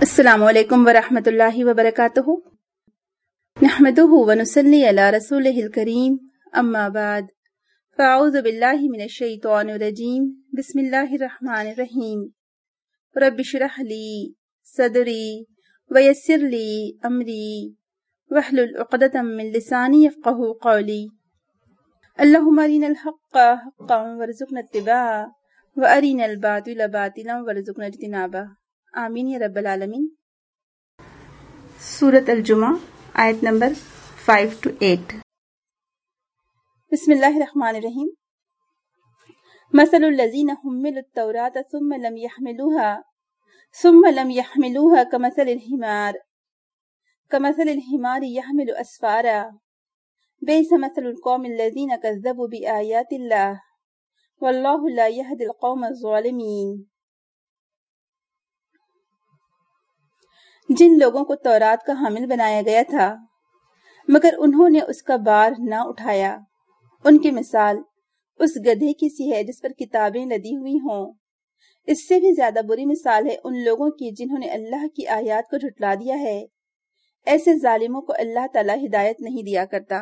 अस्सलामु अलैकुम वरहमतुल्लाहि वबरकातुहु। नहमदुहु व नुसल्ली अला रसूलिहिल करीम, अम्मा बाद, फ़अऊज़ु बिल्लाहि मिनश शैतानिर रजीम, बिस्मिल्लाहिर रहमानिर रहीम। रब्बि इश्रह ली सदरी व यस्सिर ली अमरी वहलुल उक़दतम मिन लिसानी यफ़क़हू क़ौली। अल्लाहुम्मा अरिनल हक़्क़ हक़्क़न वरज़ुक़ना इत्तिबाअ व अरिनल बातिला बातिलन वरज़ुक़ना इज्तिनाबा। आमीन या रब्बल आलमीन। सूरत अल-जुमा आयत नंबर 5 to 8। बिस्मिल्लाहिर रहमानिर रहीम। मसलुल लज़ीना हुम्मिलुत तौरात सुम्मा लम यहमिलूहा कमसलिल हिमारी यहमिलु अस्फारा बि'सा मसलुल कौमिल लज़ीना कज़्ज़बू बिआयातिल्लाह वल्लाहु ला यहदिल कौमज़ ज़ालिमीन। जिन लोगों को तौरात का हामिल बनाया गया था मगर उन्होंने उसका बार न उठाया, उनकी मिसाल उस गधे की सी है जिस पर किताबें लदी हुई हों। इससे भी ज्यादा बुरी मिसाल है उन लोगों की जिन्होंने अल्लाह की आयत को झुटला दिया है। ऐसे जालिमों को अल्लाह ताला हिदायत नहीं दिया करता।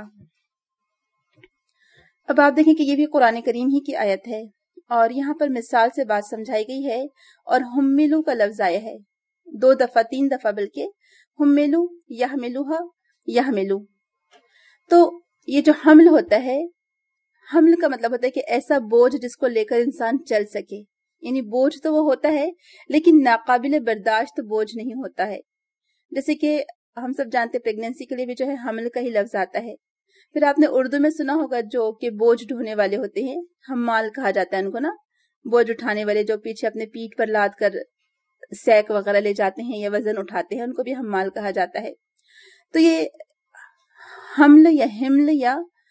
अब आप देखें कि ये भी कुरान करीम ही की आयत है और यहाँ पर मिसाल से बात समझाई गई है और हुम्मिलू का लफ्ज आया है 2 दफा 3 दफा, बल्कि हुम्मिलू यहमिलूहा यहमिलू। तो ये जो हमल होता है, हमल का मतलब होता है कि ऐसा बोझ जिसको लेकर इंसान चल सके। यानी बोझ तो वो होता है लेकिन नाकाबिले बर्दाश्त बोझ नहीं होता है। जैसे कि हम सब जानते प्रेगनेंसी के लिए भी जो है हमल का ही लफ्ज आता है। फिर आपने उर्दू में सुना होगा जो कि बोझ ढोने वाले होते हैं, हम्माल कहा जाता है उनको ना, बोझ उठाने वाले जो पीछे अपने पीठ पर लाद कर सैक वगैरह ले जाते हैं या वजन उठाते हैं, उनको भी हम्माल कहा जाता है। तो ये हमल या हिमल या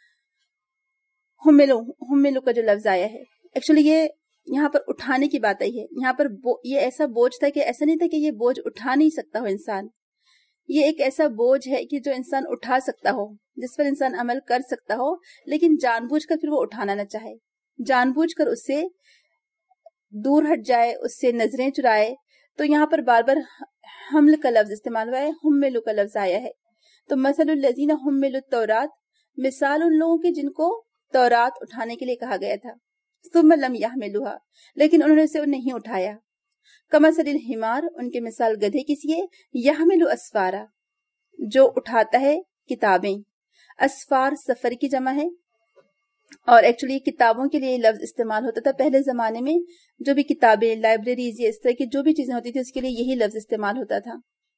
हुम्मिलू का जो लफ्ज आया है, एक्चुअली ये यहाँ पर उठाने की बात आई है। यहाँ पर ये ऐसा बोझ था कि ऐसा नहीं था कि ये बोझ उठा नहीं सकता हो इंसान। ये एक ऐसा बोझ है कि जो इंसान उठा सकता हो, जिस पर इंसान अमल कर सकता हो, लेकिन जानबूझकर फिर वो उठाना न चाहे, जानबूझकर उससे दूर हट जाए, उससे नजरें चुराए। तो यहाँ पर बार बार हमल का लफ्ज इस्तेमाल हुआ है, हुम्मिलू का लफ्ज आया है। तो मसलुल लज़ीना हुम्मिलुत तौरात, मिसाल उन लोगों की जिनको तौरात उठाने के लिए कहा गया था, सुम्मा लम यहमिलूहा, लेकिन उन्होंने उसे नहीं उठाया। कमसलिल हिमार, उनकी मिसाल गधे की सी है, यहमिलु अस्फारा, जो उठाता है किताबें। अस्फार सफर की जमा है और एक्चुअली किताबों के लिए लफ्ज इस्तेमाल होता था पहले जमाने में। जो भी किताबें, लाइब्रेरीज, इस तरह की जो भी चीजें होती थी उसके लिए यही लफ्ज इस्तेमाल होता था।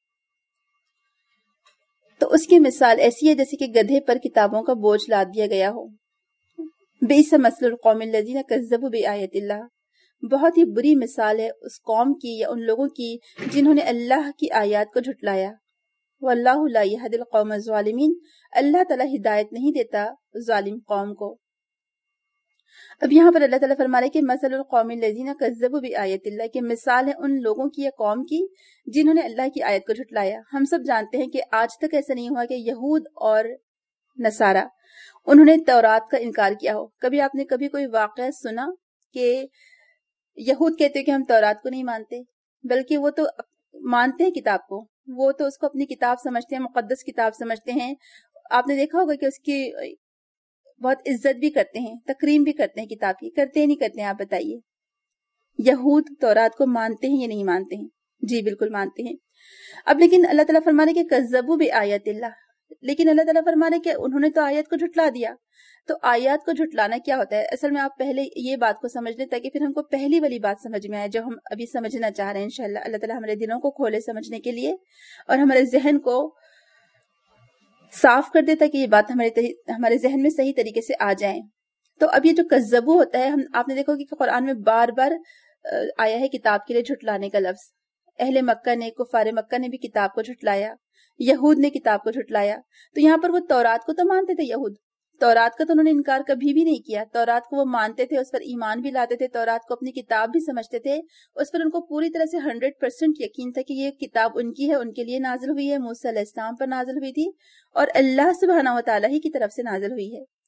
तो उसकी मिसाल ऐसी है जैसे कि गधे पर किताबों का बोझ लाद दिया गया हो। बि'सा मसलुल कौमिल लज़ीना कज़्ज़बू बिआयातिल्लाह, बहुत ही बुरी मिसाल है उस कौम की या उन लोगों की जिन्होंने अल्लाह की आयत को झुटलाया। वल्लाहु ला यहदिल कौमज़ ज़ालिमीन, अल्लाह ताला हिदायत नहीं देता जालिम कौम को। अब यहाँ पर अल्लाह ताला फरमा रहे कि मसलुल कौमिल लज़ीना कज़्ज़बू बिआयातिल्लाह, की मिसाल है उन लोगों की या कौम की जिन्होंने अल्लाह की आयत को झुटलाया। हम सब जानते हैं कि आज तक ऐसा नहीं हुआ कि यहूद और नसारा उन्होंने तौरात का इनकार किया हो। कभी आपने कभी कोई वाक़या सुना कि यहूद कहते हैं कि हम तौरात को नहीं मानते, बल्कि वो तो मानते हैं किताब को, वो तो उसको अपनी किताब समझते हैं, मुक़द्दस किताब समझते हैं। आपने देखा होगा कि उसकी बहुत इज्जत भी करते हैं, तकरीम भी करते हैं किताब की। करते हैं नहीं करते हैं, आप बताइए। यहूद तौरात को मानते हैं या नहीं मानते हैं? जी बिल्कुल मानते हैं। अब लेकिन अल्लाह ताला फरमा रहे कि कज़्ज़बू बिआयातिल्लाह, लेकिन अल्लाह ताला फरमा रहे कि उन्होंने तो आयत को झुटला दिया। तो आयत को झुटलाना क्या होता है? असल में आप पहले ये बात को समझ लें ताकि फिर हमको पहली वाली बात समझ में आए जो हम अभी समझना चाह रहे हैं। इंशाअल्लाह अल्लाह ताला हमारे दिलों को खोले समझने के लिए और हमारे जहन को साफ कर दे ताकि ये बात हमारे जहन में सही तरीके से आ जाए। तो अब ये जो कज़्ज़बू होता है, आपने देखो कि कुरान में बार बार आया है किताब के लिए झुटलाने का लफ्ज। अहले मक्का ने, कुफारे मक्का ने भी किताब को झुटलाया, यहूद ने किताब को झुटलाया। तो यहाँ पर वो तौरात को तो मानते थे यहूद, तौरात का तो उन्होंने इनकार कभी भी नहीं किया। तौरात को वो मानते थे, उस पर ईमान भी लाते थे, तौरात को अपनी किताब भी समझते थे। उस पर उनको पूरी तरह से 100% यकीन था कि ये किताब उनकी है, उनके लिए नाजिल हुई है, मूसा अलैहिस्सलाम पर नाजिल हुई थी और अल्लाह सुब्हानहू व तआला ही की तरफ से नाजिल हुई है।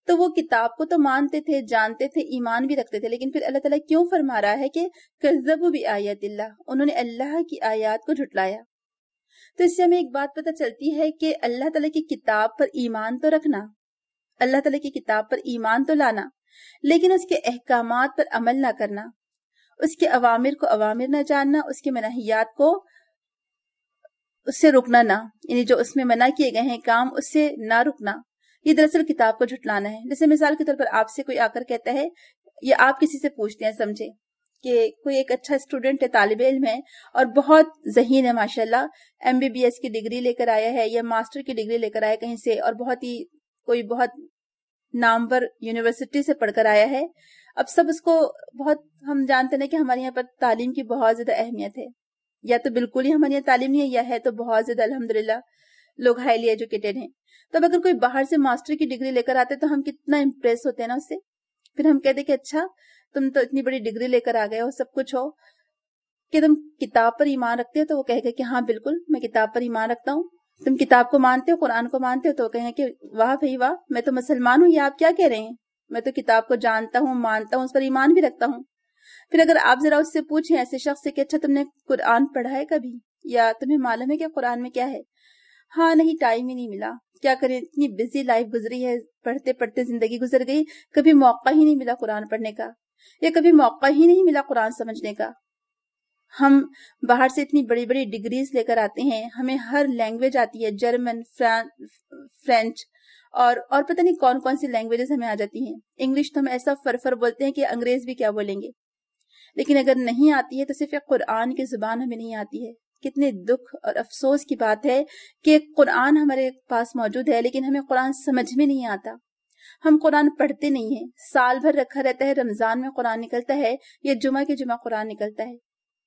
تو وہ کتاب کو تو مانتے تھے، جانتے تھے، ایمان بھی رکھتے تھے، لیکن پھر اللہ تعالیٰ کیوں فرما رہا ہے کہ کذبوا بآیات اللہ، انہوں نے اللہ کی آیات کو جھٹلایا؟ تو اس سے ہمیں ایک بات پتہ چلتی ہے کہ اللہ تعالیٰ کی کتاب پر ایمان تو رکھنا، اللہ تعالیٰ کی کتاب پر ایمان تو لانا، لیکن اس کے احکامات پر عمل نہ کرنا، اس کے اوامر کو اوامر نہ جاننا، اس کے منہیات کو اس سے رکنا نہ، یعنی جو اس میں منع کیے گئے ہیں کام اس سے نہ رکنا، یہ دراصل کتاب کو جھٹلانا ہے۔ جیسے مثال کے طور پر آپ سے کوئی آ کر کہتا ہے، یا آپ کسی سے پوچھتے ہیں، سمجھے کہ کوئی ایک اچھا اسٹوڈنٹ ہے، طالب علم ہے اور بہت ذہین ہے ماشاءاللہ، MBBS کی ڈگری لے کر آیا ہے یا ماسٹر کی ڈگری لے کر آیا کہیں سے، اور کوئی بہت نامور یونیورسٹی سے پڑھ کر آیا ہے۔ اب سب اس کو بہت، ہم جانتے ہیں کہ ہمارے یہاں پر تعلیم کی بہت زیادہ اہمیت ہے، یا تو بالکل ہی ہمارے یہاں تعلیم نہیں ہے، یا ہے تو بہت زیادہ الحمدللہ لوگ ہائیلی ایجوکیٹڈ ہیں۔ تو اگر کوئی باہر سے ماسٹر کی ڈگری لے کر آتے تو ہم کتنا امپریس ہوتے ہیں نا اس سے، پھر ہم کہتے کہ اچھا تم تو اتنی بڑی ڈگری لے کر آ گئے ہو، سب کچھ ہو، کہ تم کتاب پر ایمان رکھتے ہو؟ تو وہ کہے گا کہ ہاں بالکل میں کتاب پر ایمان رکھتا ہوں۔ تم کتاب کو مانتے ہو، قرآن کو مانتے ہو؟ تو وہ کہیں کہ واہ بھائی واہ، میں تو مسلمان ہوں، یہ آپ کیا کہہ رہے ہیں؟ میں تو کتاب کو جانتا ہوں، مانتا ہوں، اس پر ایمان بھی رکھتا ہوں۔ پھر اگر آپ ذرا اس سے پوچھیں، ایسے شخص سے، کہ اچھا تم نے قرآن پڑھا ہے کبھی، یا تمہیں معلوم ہے کہ قرآن میں کیا ہے؟ ہاں نہیں، ٹائم ہی نہیں ملا، کیا کریں، اتنی بزی لائف گزری ہے، پڑھتے پڑھتے زندگی گزر گئی، کبھی موقع ہی نہیں ملا قرآن پڑھنے کا، یا کبھی موقع ہی نہیں ملا قرآن سمجھنے کا۔ ہم باہر سے اتنی بڑی بڑی ڈگریز لے کر آتے ہیں، ہمیں ہر لینگویج آتی ہے، جرمن، فرینچ اور پتہ نہیں کون کون سی لینگویجز ہمیں آ جاتی ہیں۔ انگلش تو ہم ایسا فرفر بولتے ہیں کہ انگریز بھی کیا بولیں گے، لیکن اگر نہیں آتی ہے تو صرف قرآن کی زبان ہمیں نہیں آتی ہے۔ کتنے دکھ اور افسوس کی بات ہے کہ قرآن ہمارے پاس موجود ہے لیکن ہمیں قرآن سمجھ میں نہیں آتا، ہم قرآن پڑھتے نہیں ہیں، سال بھر رکھا رہتا ہے، رمضان میں قرآن نکلتا ہے یا جمعہ کے جمعہ قرآن نکلتا ہے۔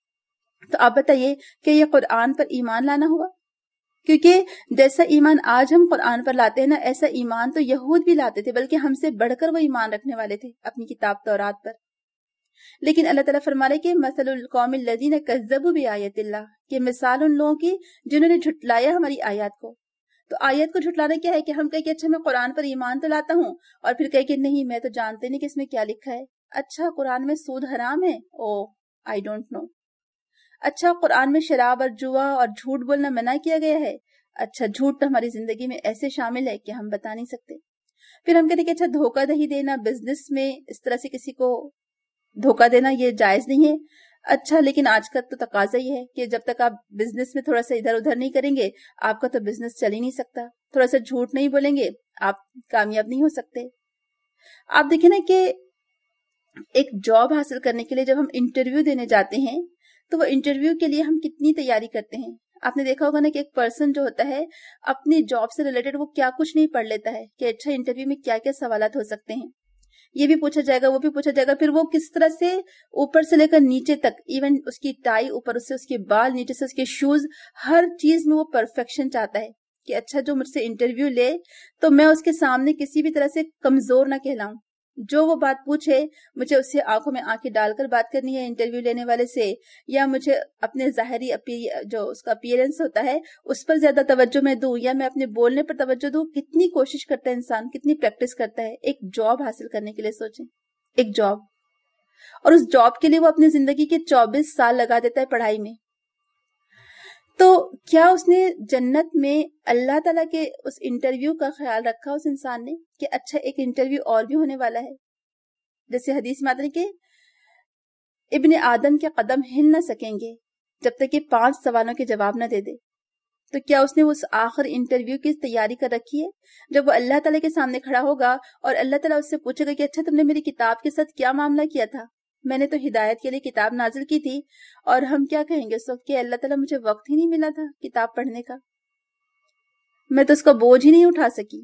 تو آپ بتائیے کہ یہ قرآن پر ایمان لانا ہوا؟ کیونکہ جیسا ایمان آج ہم قرآن پر لاتے ہیں نا، ایسا ایمان تو یہود بھی لاتے تھے، بلکہ ہم سے بڑھ کر وہ ایمان رکھنے والے تھے اپنی کتاب تورات پر۔ لیکن اللہ تعالیٰ فرما رہے کہ مثل القوم الذین کذبوا بآیات اللہ، کہ مثال ان لوگوں کی جنہوں نے جھٹلایا ہماری آیات کو۔ تو آیت کو جھٹلانا کیا ہے کہ ہم کہیں کہ اچھا میں قرآن پر ایمان تو لاتا ہوں، اور پھر کہیں کہ نہیں میں تو جانتے نہیں کہ اس میں کیا لکھا ہے۔ اچھا قرآن میں سود حرام ہے؟ Oh I don't know. اچھا قرآن میں شراب اور جوا اور جھوٹ بولنا منع کیا گیا ہے؟ اچھا جھوٹ تو ہماری زندگی میں ایسے شامل ہے کہ ہم بتا نہیں سکتے۔ پھر ہم کہتے ہیں کہ اچھا دھوکہ دہی دینا، بزنس میں اس طرح سے کسی کو دھوکہ دینا یہ جائز نہیں ہے۔ اچھا لیکن آج کا تو تقاضا ہی ہے کہ جب تک آپ بزنس میں تھوڑا سا ادھر ادھر نہیں کریں گے آپ کا تو بزنس چل ہی نہیں سکتا، تھوڑا سا جھوٹ نہیں بولیں گے آپ کامیاب نہیں ہو سکتے۔ آپ دیکھیں نا کہ ایک جاب حاصل کرنے کے لیے جب ہم انٹرویو دینے جاتے ہیں تو وہ انٹرویو کے لیے ہم کتنی تیاری کرتے ہیں۔ آپ نے دیکھا ہوگا نا کہ ایک پرسن جو ہوتا ہے اپنی جاب سے ریلیٹڈ وہ کیا کچھ نہیں پڑھ لیتا ہے کہ اچھا انٹرویو میں کیا کیا سوالات ہو سکتے ہیں، یہ بھی پوچھا جائے گا، وہ بھی پوچھا جائے گا، پھر وہ کس طرح سے اوپر سے لے کر نیچے تک، ایون اس کی ٹائی، اوپر سے اس کے بال، نیچے سے اس کے شوز، ہر چیز میں وہ پرفیکشن چاہتا ہے کہ اچھا جو مجھ سے انٹرویو لے تو میں اس کے سامنے کسی بھی طرح سے کمزور نہ کہلاؤں، جو وہ بات پوچھے مجھے اس سے آنکھوں میں آنکھیں ڈال کر بات کرنی ہے انٹرویو لینے والے سے، یا مجھے اپنے ظاہری جو اس کا اپیرنس ہوتا ہے اس پر زیادہ توجہ میں دوں، یا میں اپنے بولنے پر توجہ دوں۔ کتنی کوشش کرتا ہے انسان، کتنی پریکٹس کرتا ہے ایک جاب حاصل کرنے کے لیے۔ سوچیں ایک جاب، اور اس جاب کے لیے وہ اپنی زندگی کے 24 سال لگا دیتا ہے پڑھائی میں۔ تو کیا اس نے جنت میں اللہ تعالیٰ کے اس انٹرویو کا خیال رکھا اس انسان نے کہ اچھا ایک انٹرویو اور بھی ہونے والا ہے؟ جیسے حدیث میں آتا ہے کہ ابن آدم کے قدم ہل نہ سکیں گے جب تک کہ 5 سوالوں کے جواب نہ دے دے۔ تو کیا اس نے اس آخر انٹرویو کی تیاری کر رکھی ہے؟ جب وہ اللہ تعالیٰ کے سامنے کھڑا ہوگا اور اللہ تعالیٰ اس سے پوچھے گا کہ اچھا تم نے میری کتاب کے ساتھ کیا معاملہ کیا تھا؟ میں نے تو ہدایت کے لیے کتاب نازل کی تھی، اور ہم کیا کہیں گے اس وقت کہ اللہ تعالیٰ مجھے وقت ہی نہیں ملا تھا کتاب پڑھنے کا، میں تو اس کا بوجھ ہی نہیں اٹھا سکی۔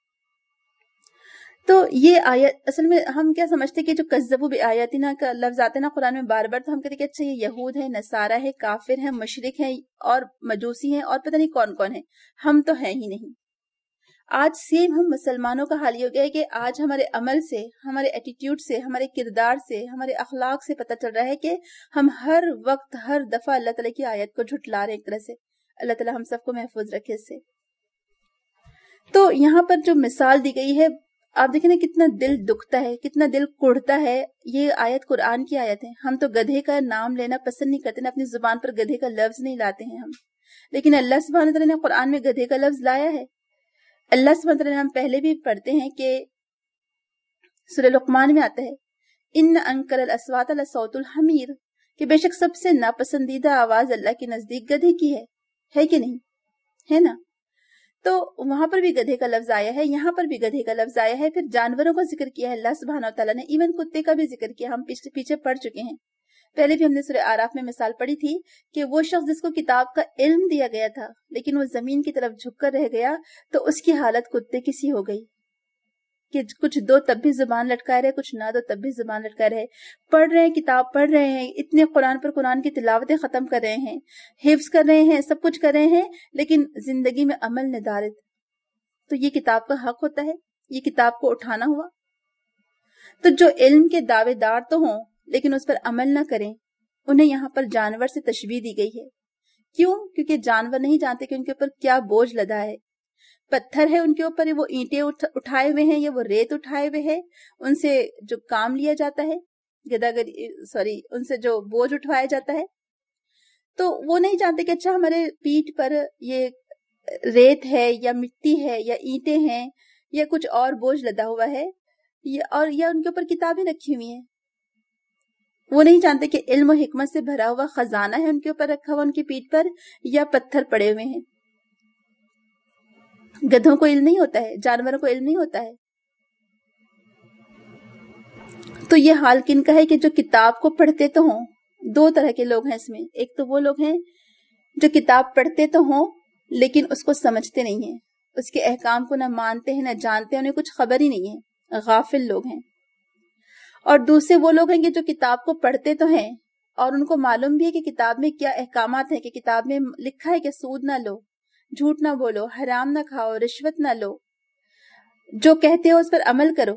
تو یہ آیت اصل میں ہم کیا سمجھتے کہ جو کذبوا بآیاتنا کا لفظ آتے نا قرآن میں بار بار، تو ہم کہتے کہ اچھا یہ یہود ہے، نصارہ ہے، کافر ہیں، مشرک ہیں اور مجوسی ہیں اور پتہ نہیں کون کون ہیں، ہم تو ہیں ہی نہیں۔ آج سیم ہم مسلمانوں کا حال یہ ہو گیا ہے کہ آج ہمارے عمل سے، ہمارے ایٹیٹیوڈ سے، ہمارے کردار سے، ہمارے اخلاق سے پتہ چل رہا ہے کہ ہم ہر وقت ہر دفعہ اللہ تعالیٰ کی آیت کو جھٹلا رہے ہیں ایک طرح سے۔ اللہ تعالیٰ ہم سب کو محفوظ رکھے اس سے۔ تو یہاں پر جو مثال دی گئی ہے آپ دیکھیں نا کتنا دل دکھتا ہے, کتنا دل کڑتا ہے. یہ آیت قرآن کی آیت ہے. ہم تو گدھے کا نام لینا پسند نہیں کرتے نا, اپنی زبان پر گدھے کا لفظ نہیں لاتے ہیں ہم, لیکن اللہ سبحانہ وتعالی نے قرآن میں گدھے کا لفظ لایا ہے. اللہ سبحانہ وتعالی ہم پہلے بھی پڑھتے ہیں کہ سورہ لقمان میں آتا ہے ان انکر الاصوات لصوت الحمیر, کہ بے شک سب سے ناپسندیدہ آواز اللہ کے نزدیک گدھے کی ہے کہ نہیں, ہے نا. تو وہاں پر بھی گدھے کا لفظ آیا ہے, یہاں پر بھی گدھے کا لفظ آیا ہے. پھر جانوروں کا ذکر کیا ہے اللہ سبحانہ وتعالی نے, ایون کتے کا بھی ذکر کیا. ہم پیچھے پڑھ چکے ہیں, پہلے بھی ہم نے سورہ آراف میں مثال پڑھی تھی کہ وہ شخص جس کو کتاب کا علم دیا گیا تھا لیکن وہ زمین کی طرف جھک کر رہ گیا, تو اس کی حالت کتے کی سی ہو گئی کہ کچھ دو تب بھی زبان لٹکائے رہے, کچھ نہ دو تب بھی زبان لٹکائے رہے. پڑھ رہے ہیں, کتاب پڑھ رہے ہیں, اتنے قرآن پر قرآن کی تلاوتیں ختم کر رہے ہیں, حفظ کر رہے ہیں, سب کچھ کر رہے ہیں, لیکن زندگی میں عمل ندارت. تو یہ کتاب کا حق ہوتا ہے, یہ کتاب کو اٹھانا ہوا. تو جو علم کے دعوے دار تو ہوں لیکن اس پر عمل نہ کریں, انہیں یہاں پر جانور سے تشبیہ دی گئی ہے. کیوں؟ کیونکہ جانور نہیں جانتے کہ ان کے اوپر کیا بوجھ لدا ہے. پتھر ہے ان کے اوپر, وہ اینٹیں اٹھائے ہوئے ہیں یا وہ ریت اٹھائے ہوئے ہے, ان سے جو کام لیا جاتا ہے, ان سے جو بوجھ اٹھوایا جاتا ہے, تو وہ نہیں جانتے کہ اچھا ہمارے پیٹھ پر یہ ریت ہے یا مٹی ہے یا اینٹیں ہیں یا کچھ اور بوجھ لدا ہوا ہے, یا ان کے اوپر کتابیں رکھی ہوئی ہیں. وہ نہیں جانتے کہ علم و حکمت سے بھرا ہوا خزانہ ہے ان کے اوپر رکھا ہوا ان کی پیٹھ پر, یا پتھر پڑے ہوئے ہیں. گدھوں کو علم نہیں ہوتا ہے, جانوروں کو علم نہیں ہوتا ہے. تو یہ حال کن کا ہے کہ جو کتاب کو پڑھتے تو ہوں. دو طرح کے لوگ ہیں اس میں. ایک تو وہ لوگ ہیں جو کتاب پڑھتے تو ہوں لیکن اس کو سمجھتے نہیں ہیں, اس کے احکام کو نہ مانتے ہیں نہ جانتے ہیں, انہیں کچھ خبر ہی نہیں ہے, غافل لوگ ہیں. اور دوسرے وہ لوگ ہیں کہ جو کتاب کو پڑھتے تو ہیں اور ان کو معلوم بھی ہے کہ کتاب میں کیا احکامات ہیں, کہ کتاب میں لکھا ہے کہ سود نہ لو, جھوٹ نہ بولو, حرام نہ کھاؤ, رشوت نہ لو, جو کہتے ہو اس پر عمل کرو,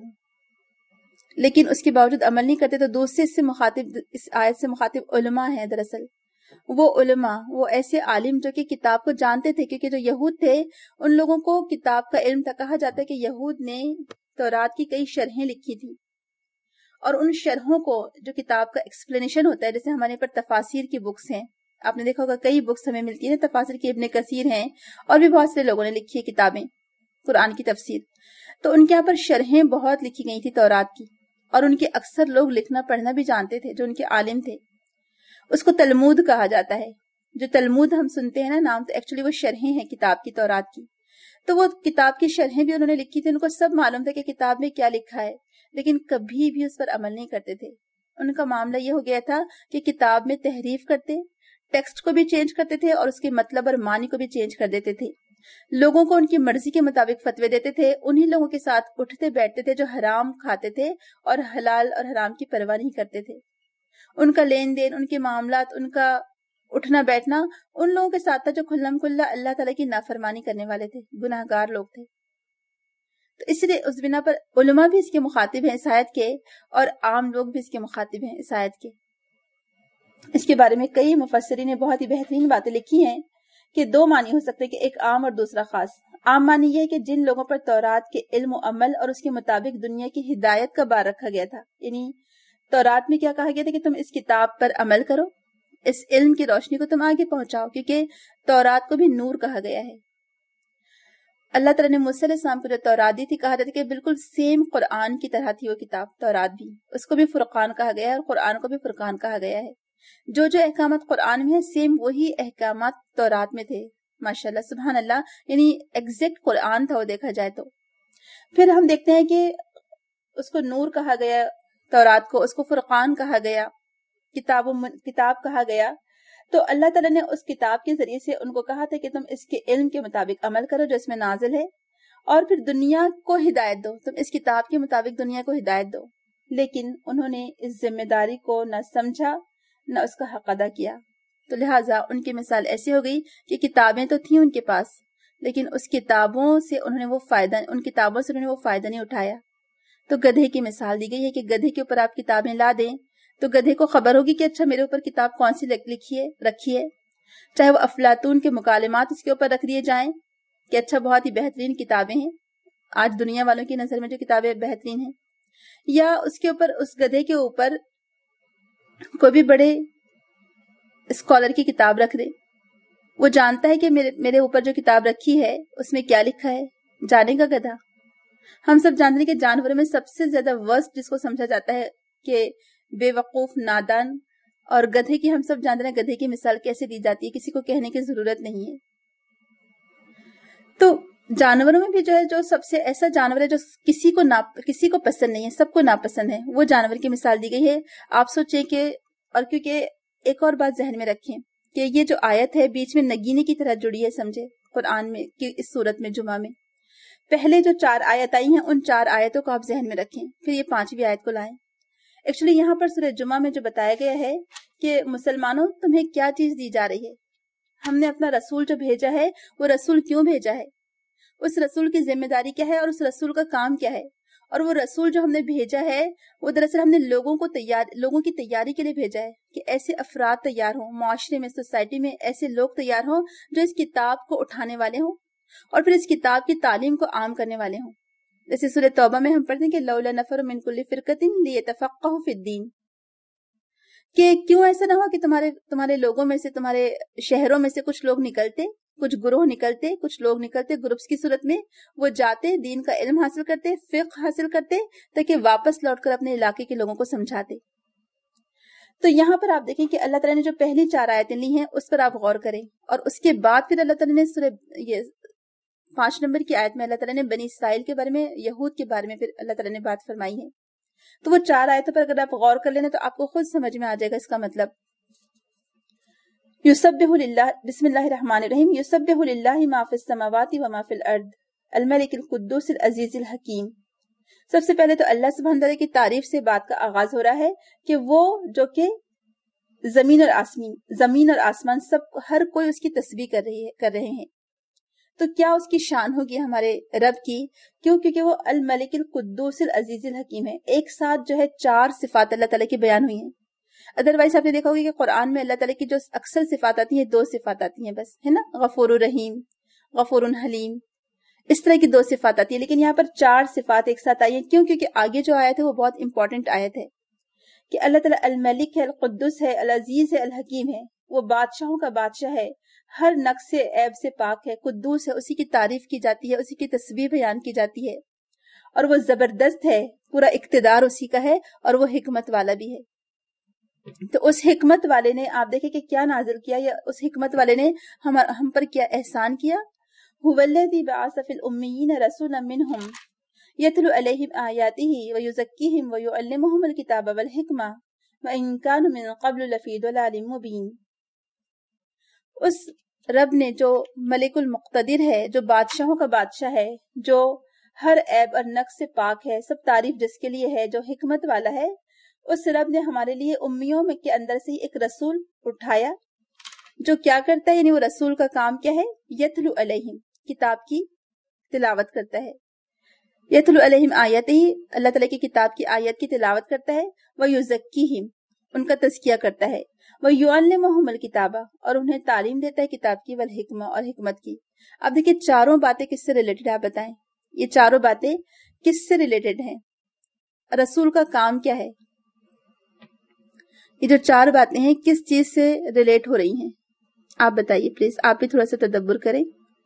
لیکن اس کے باوجود عمل نہیں کرتے. تو دوسرے اس آیت سے مخاطب علماء ہیں. دراصل وہ علماء, وہ ایسے عالم جو کہ کتاب کو جانتے تھے, کیونکہ جو یہود تھے ان لوگوں کو کتاب کا علم تھا. کہا جاتا ہے کہ یہود نے تورات کی کئی شرحیں لکھی تھی, اور ان شرحوں کو جو کتاب کا ایکسپلینیشن ہوتا ہے, جیسے ہمارے پر تفاسیر کی بکس ہیں, آپ نے دیکھا ہوگا کئی بکس ہمیں ملتی ہیں, تفاسیر کی ابن کثیر ہیں, اور بھی بہت سے لوگوں نے لکھی ہے کتابیں قرآن کی تفسیر. تو ان کے یہاں پر شرحیں بہت لکھی گئی تھی تورات کی, اور ان کے اکثر لوگ لکھنا پڑھنا بھی جانتے تھے جو ان کے عالم تھے. اس کو تلمود کہا جاتا ہے. جو تلمود ہم سنتے ہیں نا نام, تو ایکچولی وہ شرحیں ہیں کتاب کی, تورات کی. تو وہ کتاب کی شرحیں بھی انہوں نے لکھی تھی. ان کو سب معلوم تھا کہ کتاب میں کیا لکھا ہے, لیکن کبھی بھی اس پر عمل نہیں کرتے تھے. ان کا معاملہ یہ ہو گیا تھا کہ کتاب میں تحریف کرتے, ٹیکسٹ کو بھی چینج کرتے تھے اور اس کے مطلب اور معنی کو بھی چینج کر دیتے تھے. لوگوں کو ان کی مرضی کے مطابق فتوے دیتے تھے. انہی لوگوں کے ساتھ اٹھتے بیٹھتے تھے جو حرام کھاتے تھے اور حلال اور حرام کی پرواہ نہیں کرتے تھے. ان کا لین دین, ان کے معاملات, ان کا اٹھنا بیٹھنا ان لوگوں کے ساتھ تھا جو کھلم کھلا اللہ تعالیٰ کی نافرمانی کرنے والے تھے, گناہ گار لوگ تھے. تو اس لیے اس بنا پر علماء بھی اس کے مخاطب ہیں اس آیت کے, اور عام لوگ بھی اس کے مخاطب ہیں اس آیت کے. اس کے بارے میں کئی مفسرین نے بہت ہی بہترین باتیں لکھی ہیں کہ دو معنی ہو سکتے ہیں, کہ ایک عام اور دوسرا خاص. عام معنی یہ ہے کہ جن لوگوں پر تورات کے علم و عمل اور اس کے مطابق دنیا کی ہدایت کا بار رکھا گیا تھا, یعنی تورات میں کیا کہا گیا تھا کہ تم اس کتاب پر عمل کرو, اس علم کی روشنی کو تم آگے پہنچاؤ, کیونکہ تورات کو بھی نور کہا گیا ہے. اللہ تعالیٰ نے موسیٰ علیہ السلام کو جو تورات دی تھی, کہا جاتا ہے کہ بالکل سیم قرآن کی طرح تھی وہ کتاب تورات بھی. اس کو بھی فرقان کہا گیا ہے اور قرآن کو بھی فرقان کہا گیا ہے. جو جو احکامات قرآن میں ہیں سیم وہی احکامات تورات میں تھے. ماشاءاللہ, سبحان اللہ, یعنی ایگزیکٹ قرآن تھا وہ دیکھا جائے تو. پھر ہم دیکھتے ہیں کہ اس کو نور کہا گیا تورات کو, اس کو فرقان کہا گیا, کتاب کہا گیا. تو اللہ تعالیٰ نے اس کتاب کے ذریعے سے ان کو کہا تھا کہ تم اس کے علم کے مطابق عمل کرو جو اس میں نازل ہے, اور پھر دنیا کو ہدایت دو, تم اس کتاب کے مطابق دنیا کو ہدایت دو. لیکن انہوں نے اس ذمہ داری کو نہ سمجھا نہ اس کا حق ادا کیا. تو لہٰذا ان کی مثال ایسی ہو گئی کہ کتابیں تو تھیں ان کے پاس, لیکن ان کتابوں سے انہوں نے وہ فائدہ نہیں اٹھایا. تو گدھے کی مثال دی گئی ہے کہ گدھے کے اوپر آپ کتابیں لا دیں تو گدھے کو خبر ہوگی کہ اچھا میرے اوپر کتاب کون سی رکھی ہے. چاہے وہ افلاطون کے مکالمات اس کے اوپر رکھ دیے جائیں کہ اچھا بہت ہی بہترین کتابیں ہیں, آج دنیا والوں کی نظر میں جو کتابیں بہترین ہیں، یا اس کے اوپر، اس گدھے کے اوپر کوئی بھی بڑے اسکالر کی کتاب رکھ دے، وہ جانتا ہے کہ میرے اوپر جو کتاب رکھی ہے اس میں کیا لکھا ہے، جانے گا گدھا؟ ہم سب جانتے ہیں کہ جانوروں میں سب سے زیادہ ورسٹ جس کو سمجھا جاتا ہے کہ بے وقوف، نادان، اور گدھے کی ہم سب جانتے ہیں گدھے کی مثال کیسے دی جاتی ہے، کسی کو کہنے کی ضرورت نہیں ہے۔ تو جانوروں میں بھی جو ہے، جو سب سے ایسا جانور ہے جو کسی کو پسند نہیں ہے، سب کو ناپسند ہے، وہ جانور کی مثال دی گئی ہے۔ آپ سوچیں کہ، اور کیونکہ ایک اور بات ذہن میں رکھیں کہ یہ جو آیت ہے بیچ میں نگینے کی طرح جڑی ہے، سمجھے، قرآن میں کہ اس سورت میں، جمعہ میں پہلے جو 4 آیت آئی ہیں ان 4 آیتوں کو آپ ذہن میں رکھیں، پھر یہ 5ویں آیت کو لائیں۔ ایکچولی یہاں پر سورہ جمعہ میں جو بتایا گیا ہے کہ مسلمانوں تمہیں کیا چیز دی جا رہی ہے، ہم نے اپنا رسول جو بھیجا ہے وہ رسول کیوں بھیجا ہے، اس رسول کی ذمہ داری کیا ہے، اور اس رسول کا کام کیا ہے، اور وہ رسول جو ہم نے بھیجا ہے وہ دراصل ہم نے لوگوں کی تیاری کے لیے بھیجا ہے کہ ایسے افراد تیار ہوں، معاشرے میں، سوسائٹی میں ایسے لوگ تیار ہوں جو اس کتاب کو اٹھانے والے ہوں اور پھر اس کتاب کی تعلیم کو عام کرنے والے ہوں۔ جیسے سورہ توبہ میں ہم پڑھتے ہیں کہ لولا نفر من کل فرقۃ لیتفقہوا فی الدین، کہ کیوں ایسا نہ ہو کہ تمہارے لوگوں میں سے، تمہارے شہروں میں سے کچھ لوگ نکلتے، کچھ گروہ نکلتے، کچھ لوگ نکلتے گروپس کی صورت میں، وہ جاتے، دین کا علم حاصل کرتے، فقہ حاصل کرتے، تاکہ واپس لوٹ کر اپنے علاقے کے لوگوں کو سمجھاتے۔ تو یہاں پر آپ دیکھیں کہ اللہ تعالیٰ نے جو پہلی 4 آیتیں لی ہیں اس پر آپ غور کریں، اور اس کے بعد پھر اللہ تعالیٰ نے یہ 5 نمبر کی آیت میں اللہ تعالیٰ نے بنی اسرائیل کے بارے میں، یہود کے بارے میں پھر اللہ تعالیٰ نے بات فرمائی ہے۔ تو وہ 4 آیتوں پر اگر آپ غور کر لینا تو آپ کو خود سمجھ میں آ جائے گا اس کا مطلب۔ یسبح للہ، بسم اللہ الرحمن الرحیم، یسبح للہ ما فی السماوات و ما فی الارض الملک القدوس العزیز الحکیم۔ سب سے پہلے تو اللہ سبحانہ تعالیٰ کی تعریف سے بات کا آغاز ہو رہا ہے کہ وہ جو کہ زمین اور آسمان سب، ہر کوئی اس کی تسبیح کر رہے ہیں۔ تو کیا اس کی شان ہوگی ہمارے رب کی؟ کیونکہ وہ الملک القدوس العزیز الحکیم ہے۔ ایک ساتھ جو ہے 4 صفات اللہ تعالیٰ کی بیان ہوئی ہیں۔ ادروائز آپ نے دیکھا ہوگا کہ قرآن میں اللہ تعالیٰ کی جو اکثر صفات آتی ہیں 2 صفات آتی ہیں بس، ہے نا، غفور الرحیم، غفور حلیم، اس طرح کی 2 صفات آتی ہیں، لیکن یہاں پر 4 صفات ایک ساتھ آئی ہیں۔ کیوں؟ کیونکہ آگے جو آیت ہے وہ بہت امپورٹنٹ آیت ہے کہ اللہ تعالیٰ الملک ہے، القدس ہے، العزیز ہے، الحکیم ہے، وہ بادشاہوں کا بادشاہ ہے، ہر نقص سے، عیب سے پاک ہے، قدوس ہے، اسی کی تعریف کی جاتی ہے، اسی کی تسبیح بیان کی جاتی ہے، اور وہ زبردست ہے، پورا اقتدار اسی کا ہے، اور وہ حکمت والا بھی ہے۔ تو اس حکمت والے نے، آپ دیکھیں کہ کیا نازل کیا، یا اس حکمت والے نے ہم پر کیا احسان کیا۔ هو الذی بعث فی الامیین رسولا منہم یتلو علیہم آیاتہ ویزکیہم ویعلمہم الکتاب والحکمہ وان کانوا من قبل لفی ضلال مبین۔ اس رب نے جو ملک المقتدر ہے، جو بادشاہوں کا بادشاہ ہے، جو ہر عیب اور نقص سے پاک ہے، سب تعریف جس کے لیے ہے، جو حکمت والا ہے، اس رب نے ہمارے لیے امیوں میں کے اندر سے ایک رسول اٹھایا جو کیا کرتا ہے، یعنی وہ رسول کا کام کیا ہے، یتلو علیہم، کتاب کی تلاوت کرتا ہے۔ یتلو علیہم آیاتہ، اللہ تعالیٰ کی کتاب کی آیت کی تلاوت کرتا ہے، ویزکیہم، ان کا تزکیہ کرتا ہے، ویعلمہم الکتاب، اور انہیں تعلیم دیتا ہے کتاب کی، والحکمہ، اور حکمت کی۔ اب دیکھیں چاروں باتیں کس سے ریلیٹڈ ہے، آپ بتائیں یہ چاروں باتیں کس سے ریلیٹڈ ہیں، رسول کا کام کیا ہے، یہ جو 4 باتیں ہیں کس چیز سے ریلیٹ ہو رہی ہیں، آپ بتائیے پلیز، آپ بھی تھوڑا سا تدبر کریں۔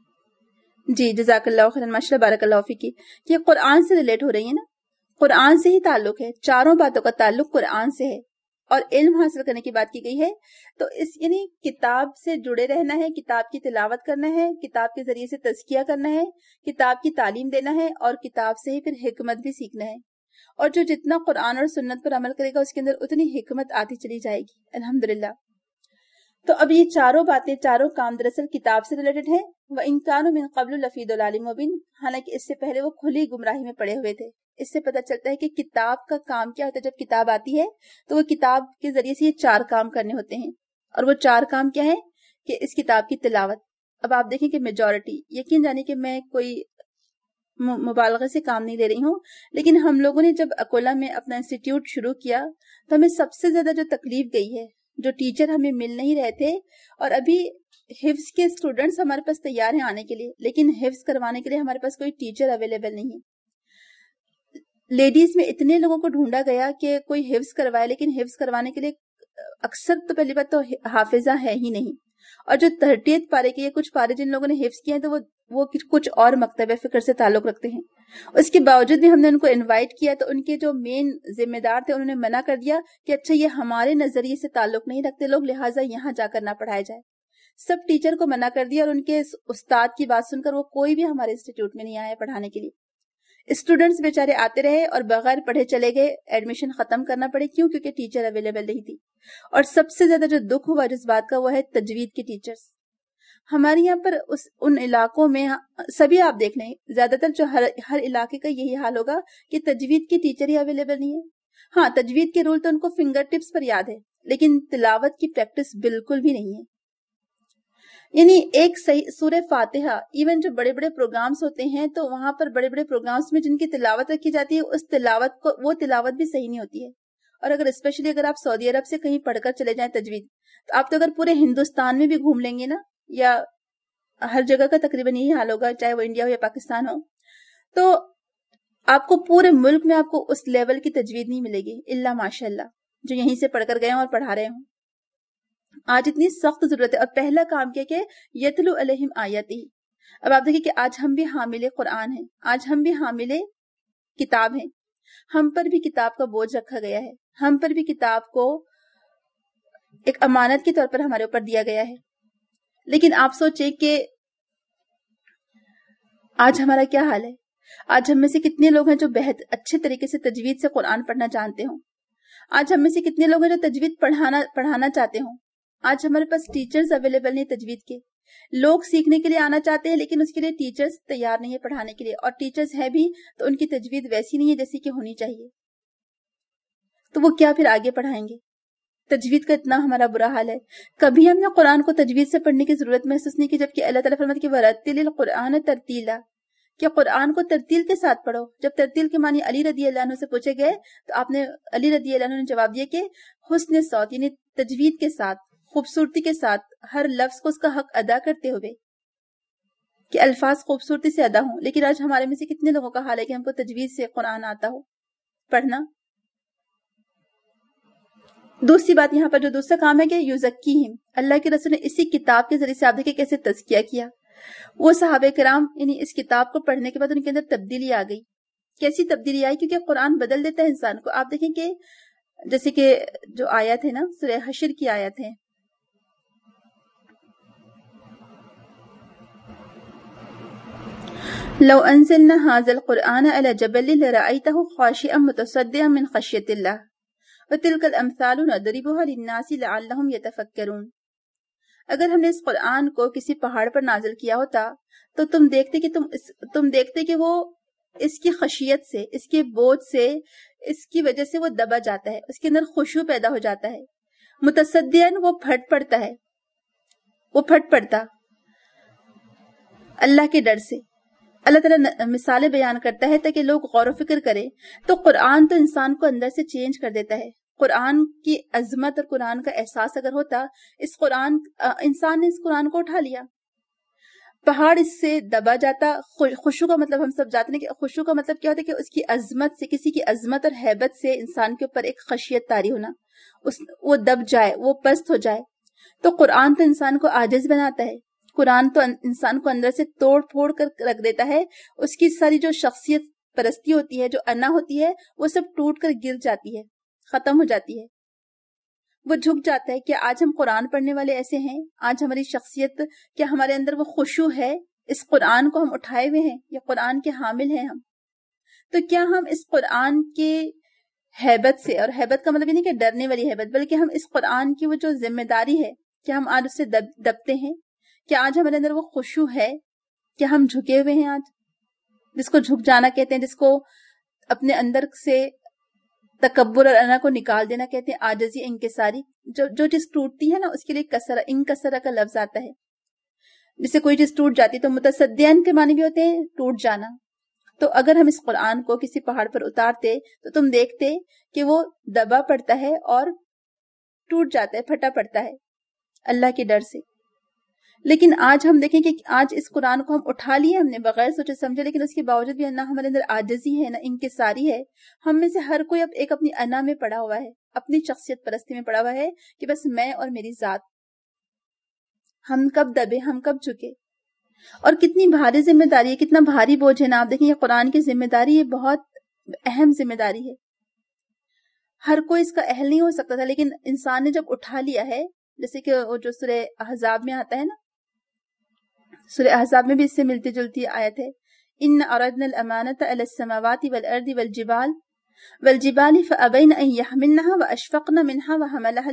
جی جزاک اللہ خیرا، ماشاء اللہ، بارک اللہ فیکی، یہ قرآن سے ریلیٹ ہو رہی ہے نا، قرآن سے ہی تعلق ہے، چاروں باتوں کا تعلق قرآن سے ہے، اور علم حاصل کرنے کی بات کی گئی ہے، تو اس یعنی کتاب سے جڑے رہنا ہے، کتاب کی تلاوت کرنا ہے، کتاب کے ذریعے سے تزکیہ کرنا ہے، کتاب کی تعلیم دینا ہے، اور کتاب سے ہی پھر حکمت بھی سیکھنا ہے، اور جو جتنا قرآن اور سنت پر عمل کرے گا اس کے اندر اتنی حکمت آتی چلی جائے گی، الحمدللہ۔ تو اب یہ چاروں باتیں، چاروں کام دراصل کتاب سے ریلیٹڈ ہیں۔ وَإِن كَانُوا مِن قَبْلُ لَفِي ضَلَالٍ مُبِينٍ، حالانکہ اس سے پہلے وہ کھلی گمراہی میں پڑے ہوئے تھے۔ اس سے پتہ چلتا ہے کہ کتاب کا کام کیا ہوتا ہے، جب کتاب آتی ہے تو وہ کتاب کے ذریعے سے یہ 4 کام کرنے ہوتے ہیں، اور وہ 4 کام کیا ہے کہ اس کتاب کی تلاوت۔ اب آپ دیکھیں کہ میجورٹی، یقین جانے کہ میں کوئی مبالغے سے کام نہیں لے رہی ہوں، لیکن ہم لوگوں نے جب اکولا میں اپنا انسٹیٹیوٹ شروع کیا تو ہمیں سب سے زیادہ جو تکلیف گئی ہے، جو ٹیچر ہمیں مل نہیں رہے تھے، اور ابھی حفظ کے اسٹوڈنٹس ہمارے پاس تیار ہیں آنے کے لیے، لیکن حفظ کروانے کے لیے ہمارے پاس کوئی ٹیچر اویلیبل نہیں ہے۔ लेडीज में इतने लोगों को ढूंढा गया कि कोई हिफ्ज करवाए, लेकिन हिफ्ज करवाने के लिए अक्सर तो पहली बात तो हाफिजा है ही नहीं, और जो 30th पारे के कुछ पारे जिन लोगों ने हिफ्ज किए हैं तो वो कुछ और मकतब फिक्र से ताल्लुक रखते हैं। उसके बावजूद भी हमने उनको इनवाइट किया तो उनके जो मेन जिम्मेदार थे उन्होंने मना कर दिया कि अच्छा ये हमारे नजरिए से ताल्लुक नहीं रखते लोग, लिहाजा यहाँ जाकर ना पढ़ाया जाए। सब टीचर को मना कर दिया और उनके उस्ताद की बात सुनकर वो कोई भी हमारे इंस्टीट्यूट में नहीं आया पढ़ाने के लिए। स्टूडेंट्स बेचारे आते रहे और बगैर पढ़े चले गए, एडमिशन खत्म करना पड़े। क्यों? क्योंकि टीचर अवेलेबल नहीं थी। और सबसे ज्यादा जो दुख हुआ जिस बात का वो है तजवीद के टीचर्स। हमारे यहाँ पर उन इलाकों में सभी आप देख लें, ज्यादातर जो हर इलाके का यही हाल होगा कि तजवीद के टीचर ही अवेलेबल नहीं है। हाँ, तजवीद के रूल तो उनको फिंगर टिप्स पर याद है, लेकिन तिलावत की प्रैक्टिस बिल्कुल भी नहीं है। यानी एक सही सूरह फातिहा, इवन जो बड़े बड़े प्रोग्राम्स होते हैं तो वहां पर बड़े बड़े प्रोग्राम्स में जिनकी तिलावत रखी जाती है उस तिलावत को वो तिलावत भी सही नहीं होती है। और अगर स्पेशली अगर आप सऊदी अरब से कहीं पढ़कर चले जाएं तजवीद, तो आप तो अगर पूरे हिंदुस्तान में भी घूम लेंगे ना, या हर जगह का तकरीबन यही हाल होगा, चाहे वो इंडिया हो या पाकिस्तान हो, तो आपको पूरे मुल्क में आपको उस लेवल की तजवीद नहीं मिलेगी, इल्ला माशाल्लाह जो यहीं से पढ़कर गए और पढ़ा रहे हों। आज इतनी सख्त जरूरत है। और पहला काम क्या कि यतलु अलैहिम आयती। अब आप देखिए कि आज हम भी हामिले कुरान हैं, आज हम भी हामिले किताब हैं, हम पर भी किताब का बोझ रखा गया है, हम पर भी किताब को एक अमानत के तौर पर हमारे ऊपर दिया गया है। लेकिन आप सोचिए कि आज हमारा क्या हाल है। आज हम में से कितने लोग हैं जो बेहद अच्छे तरीके से तजवीद से कुरान पढ़ना जानते हो। आज हम में से कितने लोग हैं जो तजवीद पढ़ाना चाहते हो। आज हमारे पास टीचर्स अवेलेबल नहीं तजवीद के। लोग सीखने के लिए आना चाहते हैं लेकिन उसके लिए टीचर्स तैयार नहीं है पढ़ाने के लिए, और टीचर्स है भी तो उनकी तजवीद वैसी नहीं है जैसी कि होनी चाहिए। तो वो क्या फिर आगे पढ़ाएंगे। तजवीद का इतना हमारा बुरा हाल है। कभी हमने कुरान को तजवीद से पढ़ने की जरूरत महसूस नहीं की, जबकि अल्लाह ताला फरमाता है कि वरत्तिलिल कुरान तरतीला, कि कुरान को तरतील के साथ पढ़ो। जब तरतील के मानी अली रदी अल्लाह अन्हु से पूछे गए तो आपने अली रदी अल्लाह अन्हु ने जवाब दिया कि हुस्न सौत, यानी तजवीद के साथ, खूबसूरती के साथ, हर लफ्ज को उसका हक अदा करते हुए, कि अल्फाज खूबसूरती से अदा हों। लेकिन आज हमारे में से कितने लोगों का हाल है कि हमको तजवीद से कुरान आता हो पढ़ना। दूसरी बात, यहाँ पर जो दूसरा काम है कि युज़क्कीहिम, अल्लाह के रसूल ने इसी किताब के जरिए से आप देखिए कैसे तज़किया किया। वो सहाबे किराम यानी इस किताब को पढ़ने के बाद उनके अंदर तब्दीली आ गई। कैसी तब्दीली आई? क्योंकि कुरान बदल देता है इंसान को। आप देखें कि जैसे कि जो आयत है ना, सूरह हश्र की आयत है, लौ अंज़लना हाज़ल कुरआन अला जबलिन लरअयतहु खाशिअम मुतसद्दिअम मिन खश्यतिल्लाह व तिलकल अम्सालु नदरिबुहा लिन्नासि लअल्लहुम यतफक्करून। अगर हमने इस कुरान को किसी पहाड़ पर नाजिल किया होता तो तुम देखते कि वो इसकी खशियत से, इसके बोझ से, इसकी वजह से वो दबा जाता है, उसके अंदर खुशू पैदा हो जाता है। मुतसद्दियन, वो फट पड़ता अल्लाह के डर से। अल्लाह ताला मिसालें बयान करता है ताकि लोग गौर व फिक्र करें। तो कुरान तो इंसान को अंदर से चेंज कर देता है। कुरान की अजमत और कुरान का एहसास अगर होता, इंसान ने इस कुरान को उठा लिया, पहाड़ इससे दबा जाता। खुशू का मतलब हम सब जानते हैं कि खुशू का मतलब क्या होता है कि उसकी अजमत से, किसी की अजमत और हैबत से इंसान के ऊपर एक खशियत तारी होना, वो दब जाए, वो पस्त हो जाए। तो कुरान तो इंसान को आजिज बनाता है। कुरान तो इंसान को अंदर से तोड़ फोड़ कर रख देता है। उसकी सारी जो शख्सियत परस्ती होती है, जो अना होती है, वो सब टूट कर गिर जाती है, खत्म हो जाती है। वो झुक जाता है कि आज हम कुरान पढ़ने वाले ऐसे हैं, आज हमारी शख्सियत, क्या हमारे अंदर वो खुशू है, इस कुरान को हम उठाए हुए हैं, या कुरान के हामिल हैं हम। तो क्या हम इस कुरान के हैबत से, और हैबत का मतलब ये नहीं कि डरने वाली हैबत, बल्कि हम इस कुरान की वो जो जिम्मेदारी है, क्या हम आज उससे दबते हैं? क्या आज हमारे अंदर वो खुशू है? क्या हम झुके हुए हैं आज, जिसको झुक जाना कहते हैं, जिसको अपने अंदर से तकब्बुर और अना को निकाल देना कहते हैं, आजिज़ी इंकिसारी। जो चीज टूटती है ना, उसके लिए कसरा, इंकसरा का लफ्ज आता है। जैसे कोई चीज टूट जाती तो मुतसद्दियन के माने भी होते हैं टूट जाना। तो अगर हम इस कुरान को किसी पहाड़ पर उतारते तो तुम देखते कि वो दबा पड़ता है और टूट जाता है, फटा पड़ता है अल्लाह के डर से। لیکن آج ہم دیکھیں کہ آج اس قرآن کو ہم اٹھا لیے ہم نے بغیر سوچے سمجھے، لیکن اس کے باوجود بھی نہ ہمارے اندر عاجزی ہے نہ انکساری ہے. ہم میں سے ہر کوئی اب ایک اپنی انا میں پڑا ہوا ہے، اپنی شخصیت پرستی میں پڑا ہوا ہے کہ بس میں اور میری ذات. ہم کب دبے، ہم کب جھکے. اور کتنی بھاری ذمہ داری ہے، کتنا بھاری بوجھ ہے نا. آپ دیکھیں یہ قرآن کی ذمہ داری، یہ بہت اہم ذمہ داری ہے. ہر کوئی اس کا اہل نہیں ہو سکتا تھا، لیکن انسان نے جب اٹھا لیا ہے، جیسے کہ وہ جو سورہ احزاب میں آتا ہے نا، سورہ احزاب میں بھی اس سے ملتی جلتی آیت ہے، ان اردنا الامانۃ علی السماوات والارض والجبال فابین ان یحملنها واشفقن منها وحملها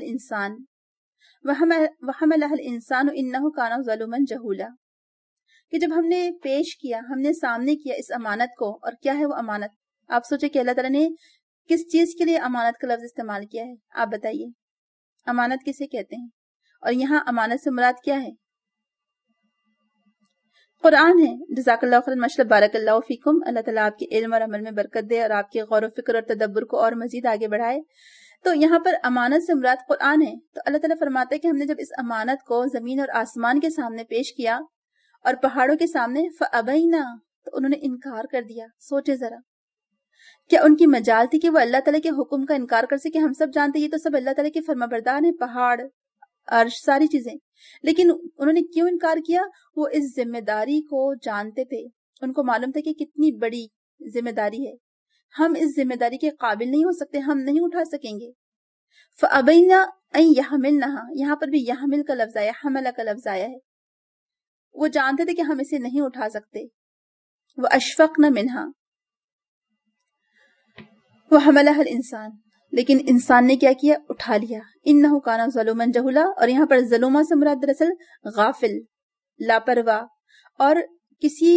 الانسان انه کان ظلوما جہولا. کہ جب ہم نے پیش کیا، ہم نے سامنے کیا اس امانت کو، اور کیا ہے وہ امانت؟ آپ سوچے کہ اللہ تعالیٰ نے کس چیز کے لیے امانت کا لفظ استعمال کیا ہے؟ آپ بتائیے امانت کسے کہتے ہیں؟ اور یہاں امانت سے مراد کیا ہے؟ قرآن ہے. جزاک اللہ خیر ماشاءاللہ بارک اللہ فیکم. اللہ تعالیٰ آپ کے علم اور عمل میں برکت دے اور آپ کے غور و فکر اور تدبر کو اور مزید آگے بڑھائے. تو یہاں پر امانت سے مراد قرآن ہے. تو اللہ تعالیٰ فرماتا ہے کہ ہم نے جب اس امانت کو زمین اور آسمان کے سامنے پیش کیا اور پہاڑوں کے سامنے، فابینا، تو انہوں نے انکار کر دیا. سوچے ذرا، کیا ان کی مجال تھی کہ وہ اللہ تعالیٰ کے حکم کا انکار کر سکے؟ ہم سب جانتے یہ تو سب اللہ تعالیٰ کے فرما بردار ہیں، پہاڑ، عرش، ساری چیزیں. لیکن انہوں نے کیوں انکار کیا؟ وہ اس ذمہ داری کو جانتے تھے، ان کو معلوم تھا کہ کتنی بڑی ذمہ داری ہے. ہم اس ذمہ داری کے قابل نہیں ہو سکتے، ہم نہیں اٹھا سکیں گے. فَأَبَيْنَا أَن يَحْمِلْنَهَا، یہاں پر بھی یحمل کا لفظ آیا، حملہ کا لفظ آیا ہے. وہ جانتے تھے کہ ہم اسے نہیں اٹھا سکتے. وَأَشْفَقْنَ مِنْهَا وَحَمَلَهَا الْإِنسَانُ، لیکن انسان نے کیا کیا؟ اٹھا لیا. انہو کان ظلوما جہولا. اور یہاں پر ظلوما سے مراد دراصل غافل، لاپرواہ اور کسی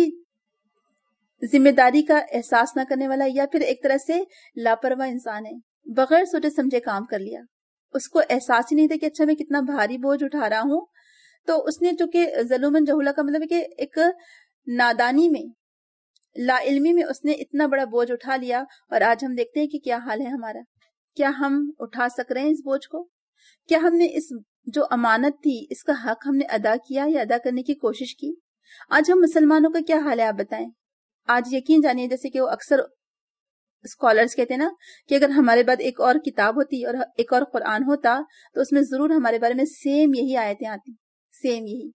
ذمہ داری کا احساس نہ کرنے والا، یا پھر ایک طرح سے لاپرواہ انسان ہے، بغیر سوچے سمجھے کام کر لیا. اس کو احساس ہی نہیں تھا کہ اچھا میں کتنا بھاری بوجھ اٹھا رہا ہوں. تو اس نے چونکہ ظلوما جہولا کا مطلب ہے کہ ایک نادانی میں، لا علمی میں اس نے اتنا بڑا بوجھ اٹھا لیا. اور آج ہم دیکھتے ہیں کہ کیا حال ہے ہمارا. کیا ہم اٹھا سک رہے ہیں اس بوجھ کو؟ کیا ہم نے اس جو امانت تھی اس کا حق ہم نے ادا کیا یا ادا کرنے کی کوشش کی؟ آج ہم مسلمانوں کا کیا حال ہے آپ بتائیں. آج یقین جانیے، جیسے کہ وہ اکثر اسکالرز کہتے ہیں نا کہ اگر ہمارے بعد ایک اور کتاب ہوتی اور ایک اور قرآن ہوتا تو اس میں ضرور ہمارے بارے میں سیم یہی آیتیں آتی، سیم یہی.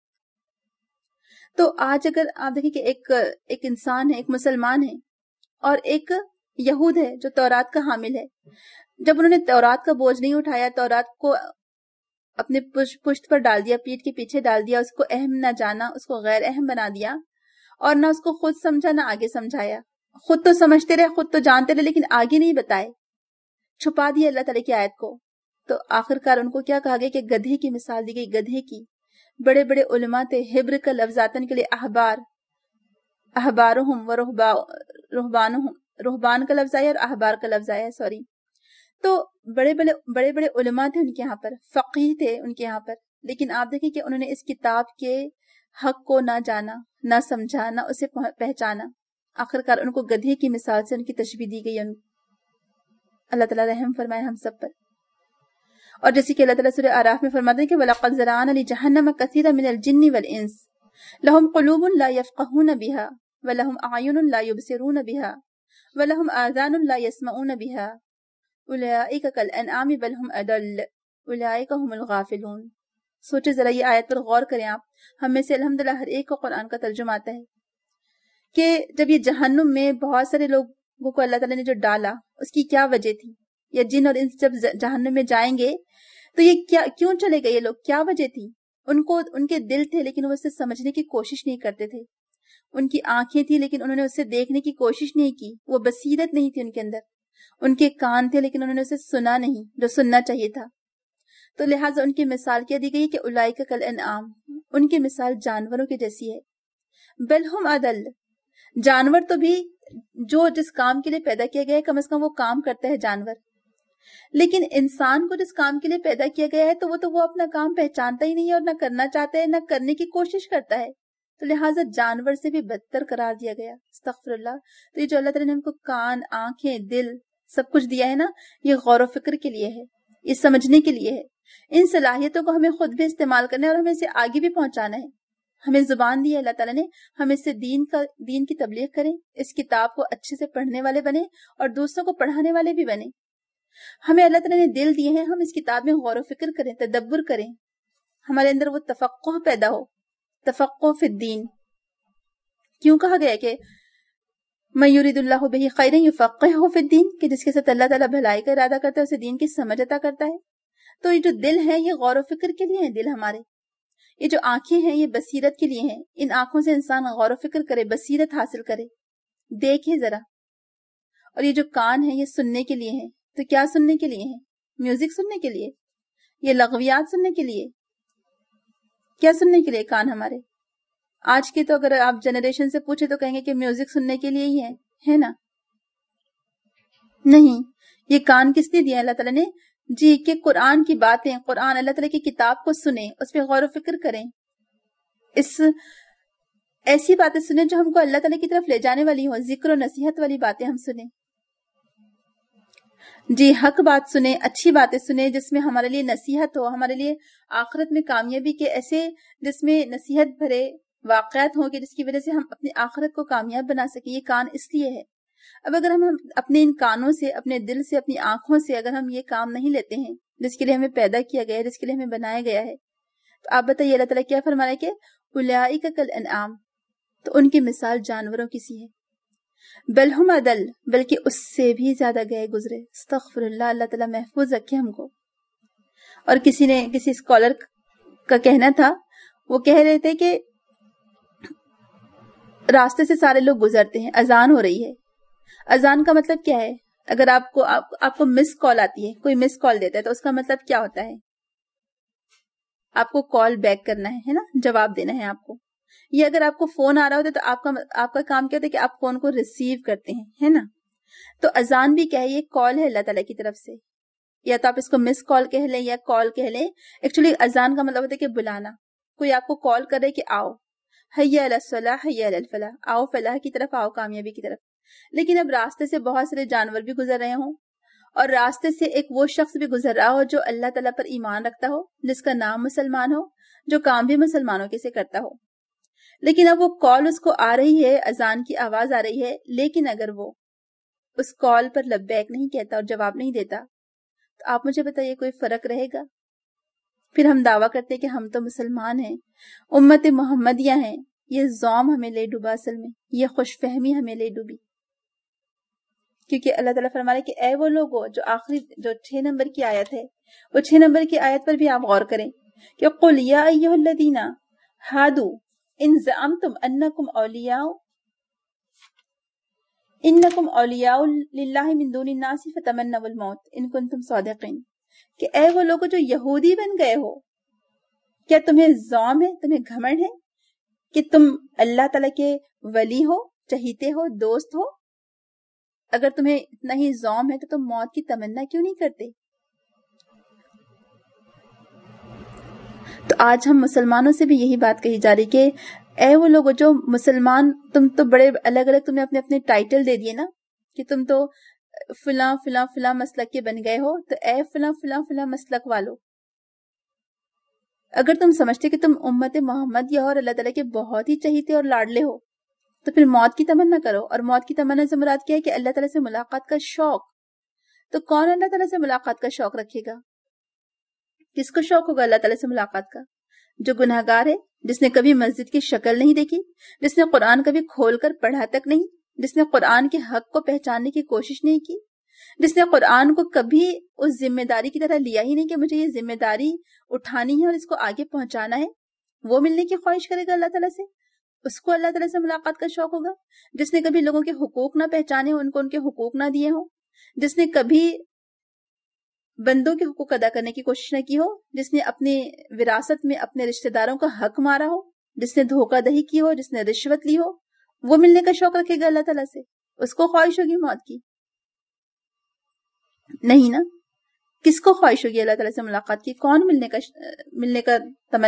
تو آج اگر آپ دیکھیں کہ ایک انسان ہے، ایک مسلمان ہے، اور ایک یہود ہے جو تورات کا حامل ہے. جب انہوں نے تورات کا بوجھ نہیں اٹھایا، تورات کو اپنے پشت پر ڈال دیا، پیٹھ کے پیچھے ڈال دیا، اس کو اہم نہ جانا، اس کو غیر اہم بنا دیا، اور نہ اس کو خود سمجھا نہ آگے سمجھایا. خود تو سمجھتے رہے، خود تو جانتے رہے، لیکن آگے نہیں بتائے، چھپا دیا اللہ تعالیٰ کی آیت کو. تو آخرکار ان کو کیا کہا گیا کہ گدھے کی مثال دی گئی، گدھے کی. بڑے بڑے علماء تھے، ہبر کا لفظ آتا ان کے لیے احبار، احبارہم و رہبانہم، رہبان کا لفظ آیا اور احبار کا لفظ آیا، سوری. تو بڑے بڑے علماء تھے ان کے یہاں پر، فقیہ تھے ان کے یہاں پر، لیکن آپ دیکھیں کہ انہوں نے اس کتاب کے حق کو نہ جانا، نہ سمجھا، نہ اسے پہچانا. آخرکار ان کو گدھے کی مثال سے ان کی تشبیہ دی گئی. اللہ تعالیٰ رحم فرمائے ہم سب پر. اور جیسے کہ اللہ تعالیٰ سورہ اعراف میں فرماتے ہیں کہ وَلَقَدْ زَرَعْنَا لِجَهَنَّمَ كَثِيرًا مِنَ الْجِنِّ وَالْإِنسِ لَهُمْ قُلُوبٌ لَا يَفْقَهُونَ بِهَا وَلَهُمْ أَعْيُنٌ لَا يُبْصِرُونَ بِهَا وَلَهُمْ آذَانٌ لَا يَسْمَعُونَ بِهَا أُولَئِكَ كَالْأَنْعَامِ بَلْ هُمْ أَضَلُّ أُولَئِكَ هُمُ الْغَافِلُونَ. سوچے ذرا یہ آیت پر غور کریں آپ. ہم میں سے الحمدللہ ہر ایک کو قرآن کا ترجمہ آتا ہے کہ جب یہ جہنم میں بہت سارے لوگوں کو اللہ تعالیٰ نے جو ڈالا، اس کی کیا وجہ تھی؟ یا جن اور انس جب جہنم میں جائیں گے تو یہ کیوں چلے گئے یہ لوگ؟ کیا وجہ تھی؟ ان کے دل تھے لیکن وہ اسے سمجھنے کی کوشش نہیں کرتے تھے. ان کی آنکھیں تھی لیکن انہوں نے اسے دیکھنے کی کوشش نہیں کی، وہ بصیرت نہیں تھی ان کے اندر. ان کے کان تھے لیکن انہوں نے اسے سنا نہیں جو سننا چاہیے تھا. تو لہٰذا ان کی مثال کیا دی گئی کہ اولئک کالانعام، ان کی مثال جانوروں کی جیسی ہے. بل ہم اضل، جانور تو بھی جو جس کام کے لیے پیدا کیا گیا ہے کم از کم وہ کام کرتا ہے جانور، لیکن انسان کو جس کام کے لیے پیدا کیا گیا ہے تو وہ اپنا کام پہچانتا ہی نہیں ہے اور نہ کرنا چاہتا ہے، نہ کرنے کی کوشش کرتا ہے. تو لہٰذا جانور سے بھی بدتر قرار دیا گیا. استغفر اللہ. تو یہ جو اللہ تعالیٰ نے ہم کو کان، آنکھیں، دل سب کچھ دیا ہے نا، یہ غور و فکر کے لیے ہے، یہ سمجھنے کے لیے ہے. ان صلاحیتوں کو ہمیں خود بھی استعمال کرنا ہے اور ہمیں اسے آگے بھی پہنچانا ہے. ہمیں زبان دی ہے اللہ تعالیٰ نے، ہم اس سے دین کی تبلیغ کریں، اس کتاب کو اچھے سے پڑھنے والے بنے اور دوسروں کو پڑھانے والے بھی بنے۔ ہمیں اللہ تعالیٰ نے دل دیے ہیں، ہم اس کتاب میں غور و فکر کریں، تدبر کریں، ہمارے اندر وہ تفقہ پیدا ہو، تفقہ فی الدین۔ کیوں کہا گیا کہ مَن یرید اللہ بہ خیرا یفقہہ فی الدین، کہ جس کے ساتھ اللہ تعالیٰ بھلائی کا ارادہ کرتا ہے اسے دین کی سمجھ عطا کرتا ہے۔ تو یہ جو دل ہے یہ غور و فکر کے لیے ہیں، دل ہمارے، یہ جو آنکھیں ہیں یہ بصیرت کے لیے ہیں، ان آنکھوں سے انسان غور و فکر کرے، بصیرت حاصل کرے، دیکھے ذرا۔ اور یہ جو کان ہے یہ سننے کے لیے ہیں، تو کیا سننے کے لیے ہیں؟ میوزک سننے کے لیے، یہ لغویات سننے کے لیے، کیا سننے کے لیے کان ہمارے؟ آج کی تو اگر آپ جنریشن سے پوچھے تو کہیں گے کہ میوزک سننے کے لیے ہی ہے نا؟ نہیں، یہ کان کس لیے دیا اللہ تعالیٰ نے؟ جی، کہ قرآن کی باتیں، قرآن اللہ تعالیٰ کی کتاب کو سنیں، اس پہ غور و فکر کریں، ایسی باتیں سنیں جو ہم کو اللہ تعالیٰ کی طرف لے جانے والی ہوں، ذکر و نصیحت والی باتیں ہم سنیں۔ جی، حق بات سنیں، اچھی باتیں سنیں جس میں ہمارے لیے نصیحت ہو، ہمارے لیے آخرت میں کامیابی کے ایسے جس میں نصیحت بھرے واقعات ہوں کہ جس کی وجہ سے ہم اپنی آخرت کو کامیاب بنا سکیں۔ یہ کان اس لیے ہے۔ اب اگر ہم اپنے ان کانوں سے، اپنے دل سے، اپنی آنکھوں سے اگر ہم یہ کام نہیں لیتے ہیں جس کے لیے ہمیں پیدا کیا گیا ہے، جس کے لیے ہمیں بنایا گیا ہے، تو آپ بتائیے اللہ تعالیٰ کیا فرما رہا ہے کہ اولئک کالانعام، تو ان کی مثال جانوروں کی سی ہے، بل ہم اضل، بلکہ اس سے بھی زیادہ گئے گزرے۔ استغفر اللہ، اللہ تعالیٰ محفوظ رکھے ہم کو۔ اور کسی اسکالر کا کہنا تھا، وہ کہہ رہے تھے کہ راستے سے سارے لوگ گزرتے ہیں، اذان ہو رہی ہے، اذان کا مطلب کیا ہے؟ اگر آپ کو مس کال آتی ہے، کوئی مس کال دیتا ہے تو اس کا مطلب کیا ہوتا ہے؟ آپ کو کال بیک کرنا ہے نا، جواب دینا ہے آپ کو۔ یہ اگر آپ کو فون آ رہا ہوتا ہے تو آپ کا کام کیا ہوتا ہے کہ آپ فون کو ریسیو کرتے ہیں، ہے نا؟ تو اذان بھی کیا ہے؟ یہ کال ہے اللہ تعالیٰ کی طرف سے، یا تو آپ اس کو مس کال کہہ لیں یا کال کہہ لیں۔ ایکچولی اذان کا مطلب ہوتا ہے کہ بلانا، کوئی آپ کو کال کر رہے کہ آؤ، حی علی الصلاح، حی علی الفلاح، آؤ فلاح کی طرف، آؤ کامیابی کی طرف۔ لیکن اب راستے سے بہت سارے جانور بھی گزر رہے ہوں، اور راستے سے ایک وہ شخص بھی گزر رہا ہو جو اللہ تعالیٰ پر ایمان رکھتا ہو، جس کا نام مسلمان ہو، جو کام بھی مسلمانوں کے سے کرتا ہو، لیکن اب وہ کال اس کو آ رہی ہے، اذان کی آواز آ رہی ہے، لیکن اگر وہ اس کال پر لبیک نہیں کہتا اور جواب نہیں دیتا، تو آپ مجھے بتائیے کوئی فرق رہے گا؟ پھر ہم دعویٰ کرتے کہ ہم تو مسلمان ہیں، امت محمدیہ ہیں۔ یہ زوم ہمیں لے ڈوبا، اصل میں یہ خوش فہمی ہمیں لے ڈوبی، کیونکہ اللہ تعالیٰ فرما رہے کہ اے وہ لوگو، جو 6 نمبر کی آیت ہے، وہ 6 نمبر کی آیت پر بھی آپ غور کریں کہ قل یا ایھا الذین ہادوا ان زعمتم انکم اولیاء للہ من دون الناس فتمنوا الموت ان کنتم صادقین، کہ اے وہ لوگو جو یہودی بن گئے ہو، کیا تمہیں زوم ہے، تمہیں گھمنڈ ہے کہ تم اللہ تعالیٰ کے ولی ہو، چہیتے ہو، دوست ہو؟ اگر تمہیں اتنا ہی زوم ہے تو تم موت کی تمنا کیوں نہیں کرتے؟ تو آج ہم مسلمانوں سے بھی یہی بات کہی جا رہی کہ اے وہ لوگ جو مسلمان، تم تو بڑے الگ الگ، تم نے اپنے اپنے ٹائٹل دے دیے نا کہ تم تو فلاں فلاں فلاں مسلک کے بن گئے ہو، تو اے فلاں فلاں فلاں مسلک والو، اگر تم سمجھتے کہ تم امت محمد یا اور اللہ تعالیٰ کے بہت ہی چہیتے اور لاڈلے ہو، تو پھر موت کی تمنا کرو۔ اور موت کی تمنا سے مراد کیا ہے؟ کہ اللہ تعالیٰ سے ملاقات کا شوق۔ تو کون اللہ تعالیٰ سے ملاقات کا شوق رکھے گا؟ کس کو شوق ہوگا اللہ تعالیٰ سے ملاقات کا؟ جو گناہگار ہے، جس نے کبھی مسجد کی شکل نہیں دیکھی، جس نے قرآن کبھی کھول کر پڑھا تک نہیں، جس نے قرآن کے حق کو پہچاننے کی کوشش نہیں کی، جس نے قرآن کو کبھی اس ذمہ داری کی طرح لیا ہی نہیں کہ مجھے یہ ذمہ داری اٹھانی ہے اور اس کو آگے پہنچانا ہے، وہ ملنے کی خواہش کرے گا اللہ تعالیٰ سے؟ اس کو اللہ تعالیٰ سے ملاقات کا شوق ہوگا؟ جس نے کبھی لوگوں کے حقوق نہ پہچانے ہوں، ان کو ان کے حقوق نہ دیے ہوں، جس نے کبھی بندوں کے حقوق ادا کرنے کی کوشش نہ کی ہو، جس نے اپنے وراثت میں اپنے رشتہ داروں کا حق مارا ہو، جس نے دھوکہ دہی کی ہو، جس نے رشوت لی ہو، وہ ملنے کا شوق رکھے گا اللہ تعالیٰ سے؟ اس کو خواہش ہوگی موت کی؟ نہیں نا۔ کس کو خواہش ہوگی اللہ تعالیٰ سے ملاقات کی؟ کون ملنے کا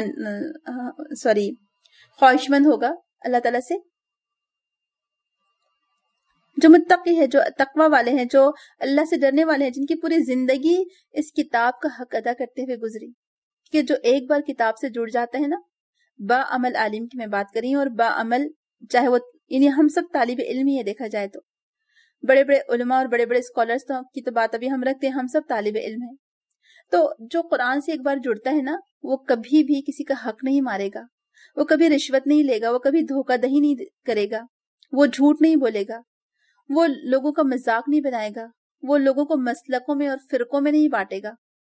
خواہش مند ہوگا اللہ تعالیٰ سے؟ جو متقی ہے، جو تقوی والے ہیں، جو اللہ سے ڈرنے والے ہیں، جن کی پوری زندگی اس کتاب کا حق ادا کرتے ہوئے گزری، کہ جو ایک بار کتاب سے جڑ جاتا ہے نا، बाअमल आलिम की मैं बात कर रही हूँ, और बाअमल चाहे वो यानी हम सब तालिब इल्म ही है, देखा जाए तो बड़े बड़े उलमा और बड़े बड़े स्कॉलर्स की तो बात अभी हम रखते हैं, हम सब तालिब इल्म है। तो जो कुरान से एक बार जुड़ता है ना, वो कभी भी किसी का हक नहीं मारेगा, वो कभी रिश्वत नहीं लेगा, वो कभी धोखाधड़ी नहीं करेगा, वो झूठ नहीं बोलेगा, वो लोगों का मजाक नहीं बनाएगा, वो लोगों को मसलकों में और फिरकों में नहीं बांटेगा।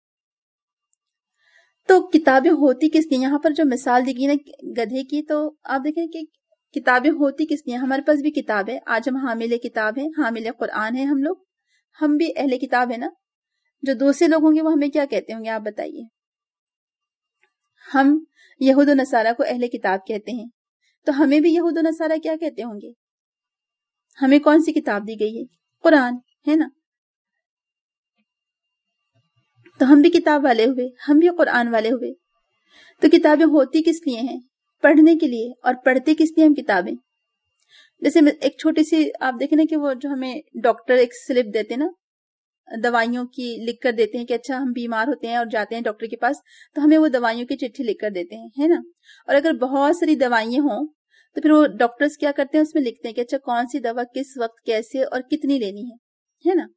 तो किताबें होती किस लिए, यहाँ पर जो मिसाल दी गई ना गधे की, तो आप देखें कि किताबें होती किस लिए। हमारे पास भी किताब है, आज हम हामिले किताब है, हामिले कुरान है हम लोग, हम भी अहले किताब है ना। जो दूसरे लोग होंगे वो हमें क्या कहते होंगे, आप बताइए। हम यहूद और नसारा को अहले किताब कहते हैं, तो हमें भी यहूद और नसारा क्या कहते होंगे। हमें कौन सी किताब दी गई है, कुरान है ना। तो हम भी किताब वाले हुए, हम भी कुरान वाले हुए। तो किताबें होती किस लिए हैं, पढ़ने के लिए। और पढ़ते किस लिए हम किताबें, जैसे एक छोटी सी आप देखें ना कि वो जो हमें डॉक्टर एक स्लिप देते ना दवाइयों की, लिख कर देते हैं कि अच्छा हम बीमार होते हैं और जाते हैं डॉक्टर के पास, तो हमें वो दवाइयों की चिट्ठी लिख कर देते हैं, है ना। और अगर बहुत सारी दवाइयां हों तो फिर वो डॉक्टर्स क्या करते हैं, उसमें लिखते हैं कि अच्छा कौन सी दवा किस वक्त कैसे और कितनी लेनी है ना।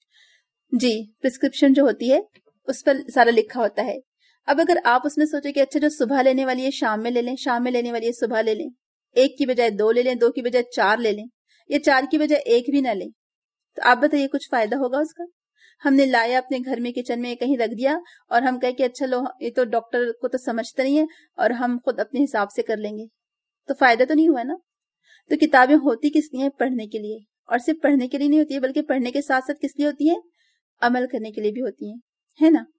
जी, प्रिस्क्रिप्शन जो होती है उस पर सारा लिखा होता है। अब अगर आप उसमें सोचे कि अच्छा जो सुबह लेने वाली है शाम में ले लें, शाम में लेने वाली है सुबह ले लें, 1 की बजाय 2 ले लें, 2 की बजाय 4 ले लें, या 4 की बजाय 1 भी ना लें, तो आप बताइए कुछ फायदा होगा उसका। हमने लाया अपने घर में किचन में कहीं रख दिया और हम कहे कि अच्छा लो ये तो डॉक्टर को तो समझते नहीं है और हम खुद अपने हिसाब से कर लेंगे, तो फायदा तो नहीं हुआ ना। तो किताबें होती किस लिए, पढ़ने के लिए। और सिर्फ पढ़ने के लिए नहीं होती है, बल्कि पढ़ने के साथ साथ किस लिए होती है, अमल करने के लिए भी होती है ना।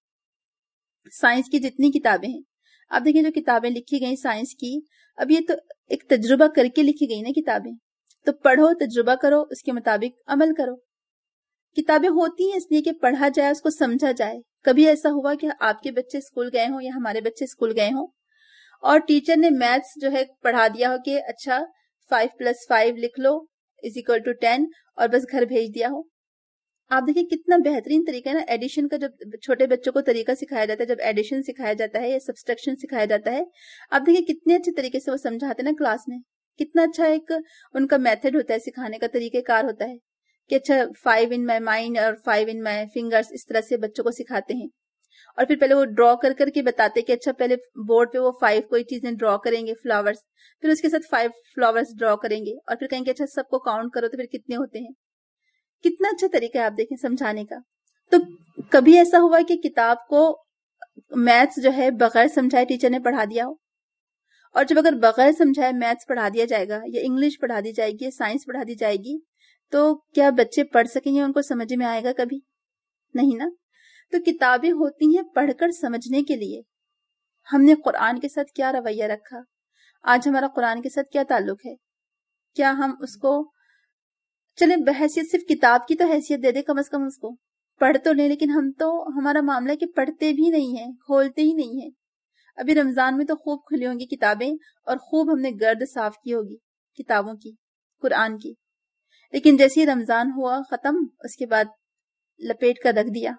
साइंस की जितनी किताबें हैं, आप देखिए जो किताबें लिखी गई साइंस की, अब ये तो एक तजुर्बा करके लिखी गई ना किताबें। तो पढ़ो, तजुर्बा करो, उसके मुताबिक अमल करो। किताबें होती हैं इसलिए कि पढ़ा जाए, उसको समझा जाए। कभी ऐसा हुआ कि आपके बच्चे स्कूल गए हों या हमारे बच्चे स्कूल गए हों और टीचर ने मैथ्स जो है पढ़ा दिया हो कि अच्छा 5 + 5 लिख लो = 10 और बस घर भेज दिया हो। आप देखिए कितना बेहतरीन तरीका है ना एडिशन का, जब छोटे बच्चों को तरीका सिखाया जाता है, जब एडिशन सिखाया जाता है या सब्सट्रैक्शन सिखाया जाता है, आप देखिए कितने अच्छे तरीके से वो समझाते हैं ना क्लास में। कितना अच्छा एक उनका मेथड होता है, सिखाने का तरीकेकार होता है कि अच्छा 5 इन माई माइंड और 5 इन माई फिंगर्स, इस तरह से बच्चों को सिखाते हैं। और फिर पहले वो ड्रॉ कर करके बताते कि अच्छा पहले बोर्ड पे वो 5 कोई चीजें ड्रॉ करेंगे, फ्लावर्स, फिर उसके साथ 5 फ्लावर्स ड्रॉ करेंगे और फिर कहेंगे अच्छा सबको काउंट करो तो फिर कितने होते हैं। कितना अच्छा तरीका है आप देखें समझाने का। तो कभी ऐसा हुआ कि किताब को मैथ्स जो है बगैर समझाए टीचर ने पढ़ा दिया हो। और जब अगर बगैर समझाए मैथ्स पढ़ा दिया जाएगा या इंग्लिश पढ़ा दी जाएगी या साइंस पढ़ा दी जाएगी, तो क्या बच्चे पढ़ सकेंगे, उनको समझ में आएगा कभी नहीं ना। तो किताबें होती हैं पढ़कर समझने के लिए। हमने कुरान के साथ क्या रवैया रखा, आज हमारा कुरान के साथ क्या ताल्लुक है, क्या हम उसको चले बहैसियत सिर्फ किताब की तो हैसियत दे दे, कम से कम उसको पढ़ तो ले, लेकिन हम तो हमारा मामला है कि पढ़ते भी नहीं है, खोलते ही नहीं है। अभी रमजान में तो खूब खुली होंगी किताबें और खूब हमने गर्द साफ की होगी किताबों की, कुरान की, लेकिन जैसे ही रमजान हुआ खत्म, उसके बाद लपेट कर रख दिया।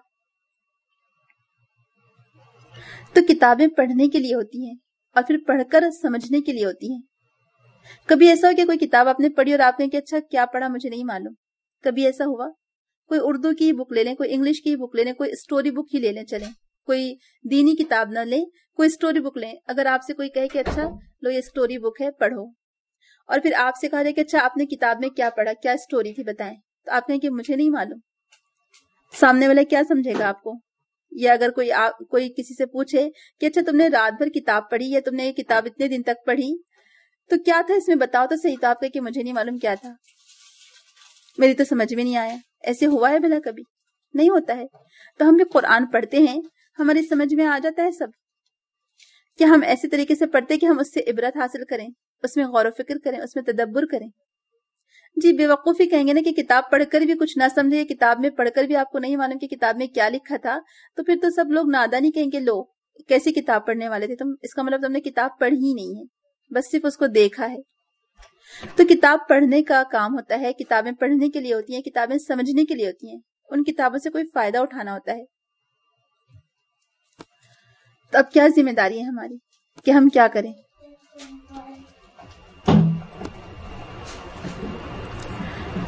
तो किताबें पढ़ने के लिए होती हैं और फिर पढ़कर समझने के लिए होती हैं। कभी ऐसा हो कि कोई किताब आपने पढ़ी और आपने कि अच्छा क्या पढ़ा मुझे नहीं मालूम, कभी ऐसा हुआ। कोई उर्दू की बुक ले लें, कोई इंग्लिश की बुक ले लें, कोई स्टोरी बुक ही ले लें, चलें कोई दीनी किताब ना लें, कोई स्टोरी बुक लें। अगर आपसे कोई कहे कि अच्छा लो ये स्टोरी बुक है पढ़ो, और फिर आपसे कहा जाए कि अच्छा आपने किताब में क्या पढ़ा, क्या स्टोरी थी बताएं, तो आप कहें कि मुझे नहीं मालूम। सामने वाला क्या समझेगा आपको। या अगर कोई किसी से पूछे कि अच्छा तुमने रात भर किताब पढ़ी या तुमने ये किताब इतने दिन तक पढ़ी, तो क्या था इसमें बताओ तो सही। तो आप कहे कि मुझे नहीं मालूम क्या था, मेरी तो समझ में नहीं आया। ऐसे हुआ है भला कभी? नहीं होता है। तो हम भी कुरान पढ़ते हैं, हमारी समझ में आ जाता है सब। कि हम ऐसे तरीके से पढ़ते कि हम उससे इबरत हासिल करें, उसमें गौर फिक्र करें, उसमें तदब्बर करें। जी बेवकूफी कहेंगे ना कि किताब पढ़कर भी कुछ ना समझे, किताब में पढ़कर भी आपको नहीं मालूम कि किताब में क्या लिखा था, तो फिर तो सब लोग नादानी कहेंगे, लो कैसी किताब पढ़ने वाले थे तुम, इसका मतलब तुमने किताब पढ़ी ही नहीं है, बस सिर्फ उसको देखा है। तो किताब पढ़ने का काम होता है, किताबें पढ़ने के लिए होती हैं, किताबें समझने के लिए होती हैं, उन किताबों से कोई फायदा उठाना होता है। तो अब क्या जिम्मेदारी है हमारी कि हम क्या करें।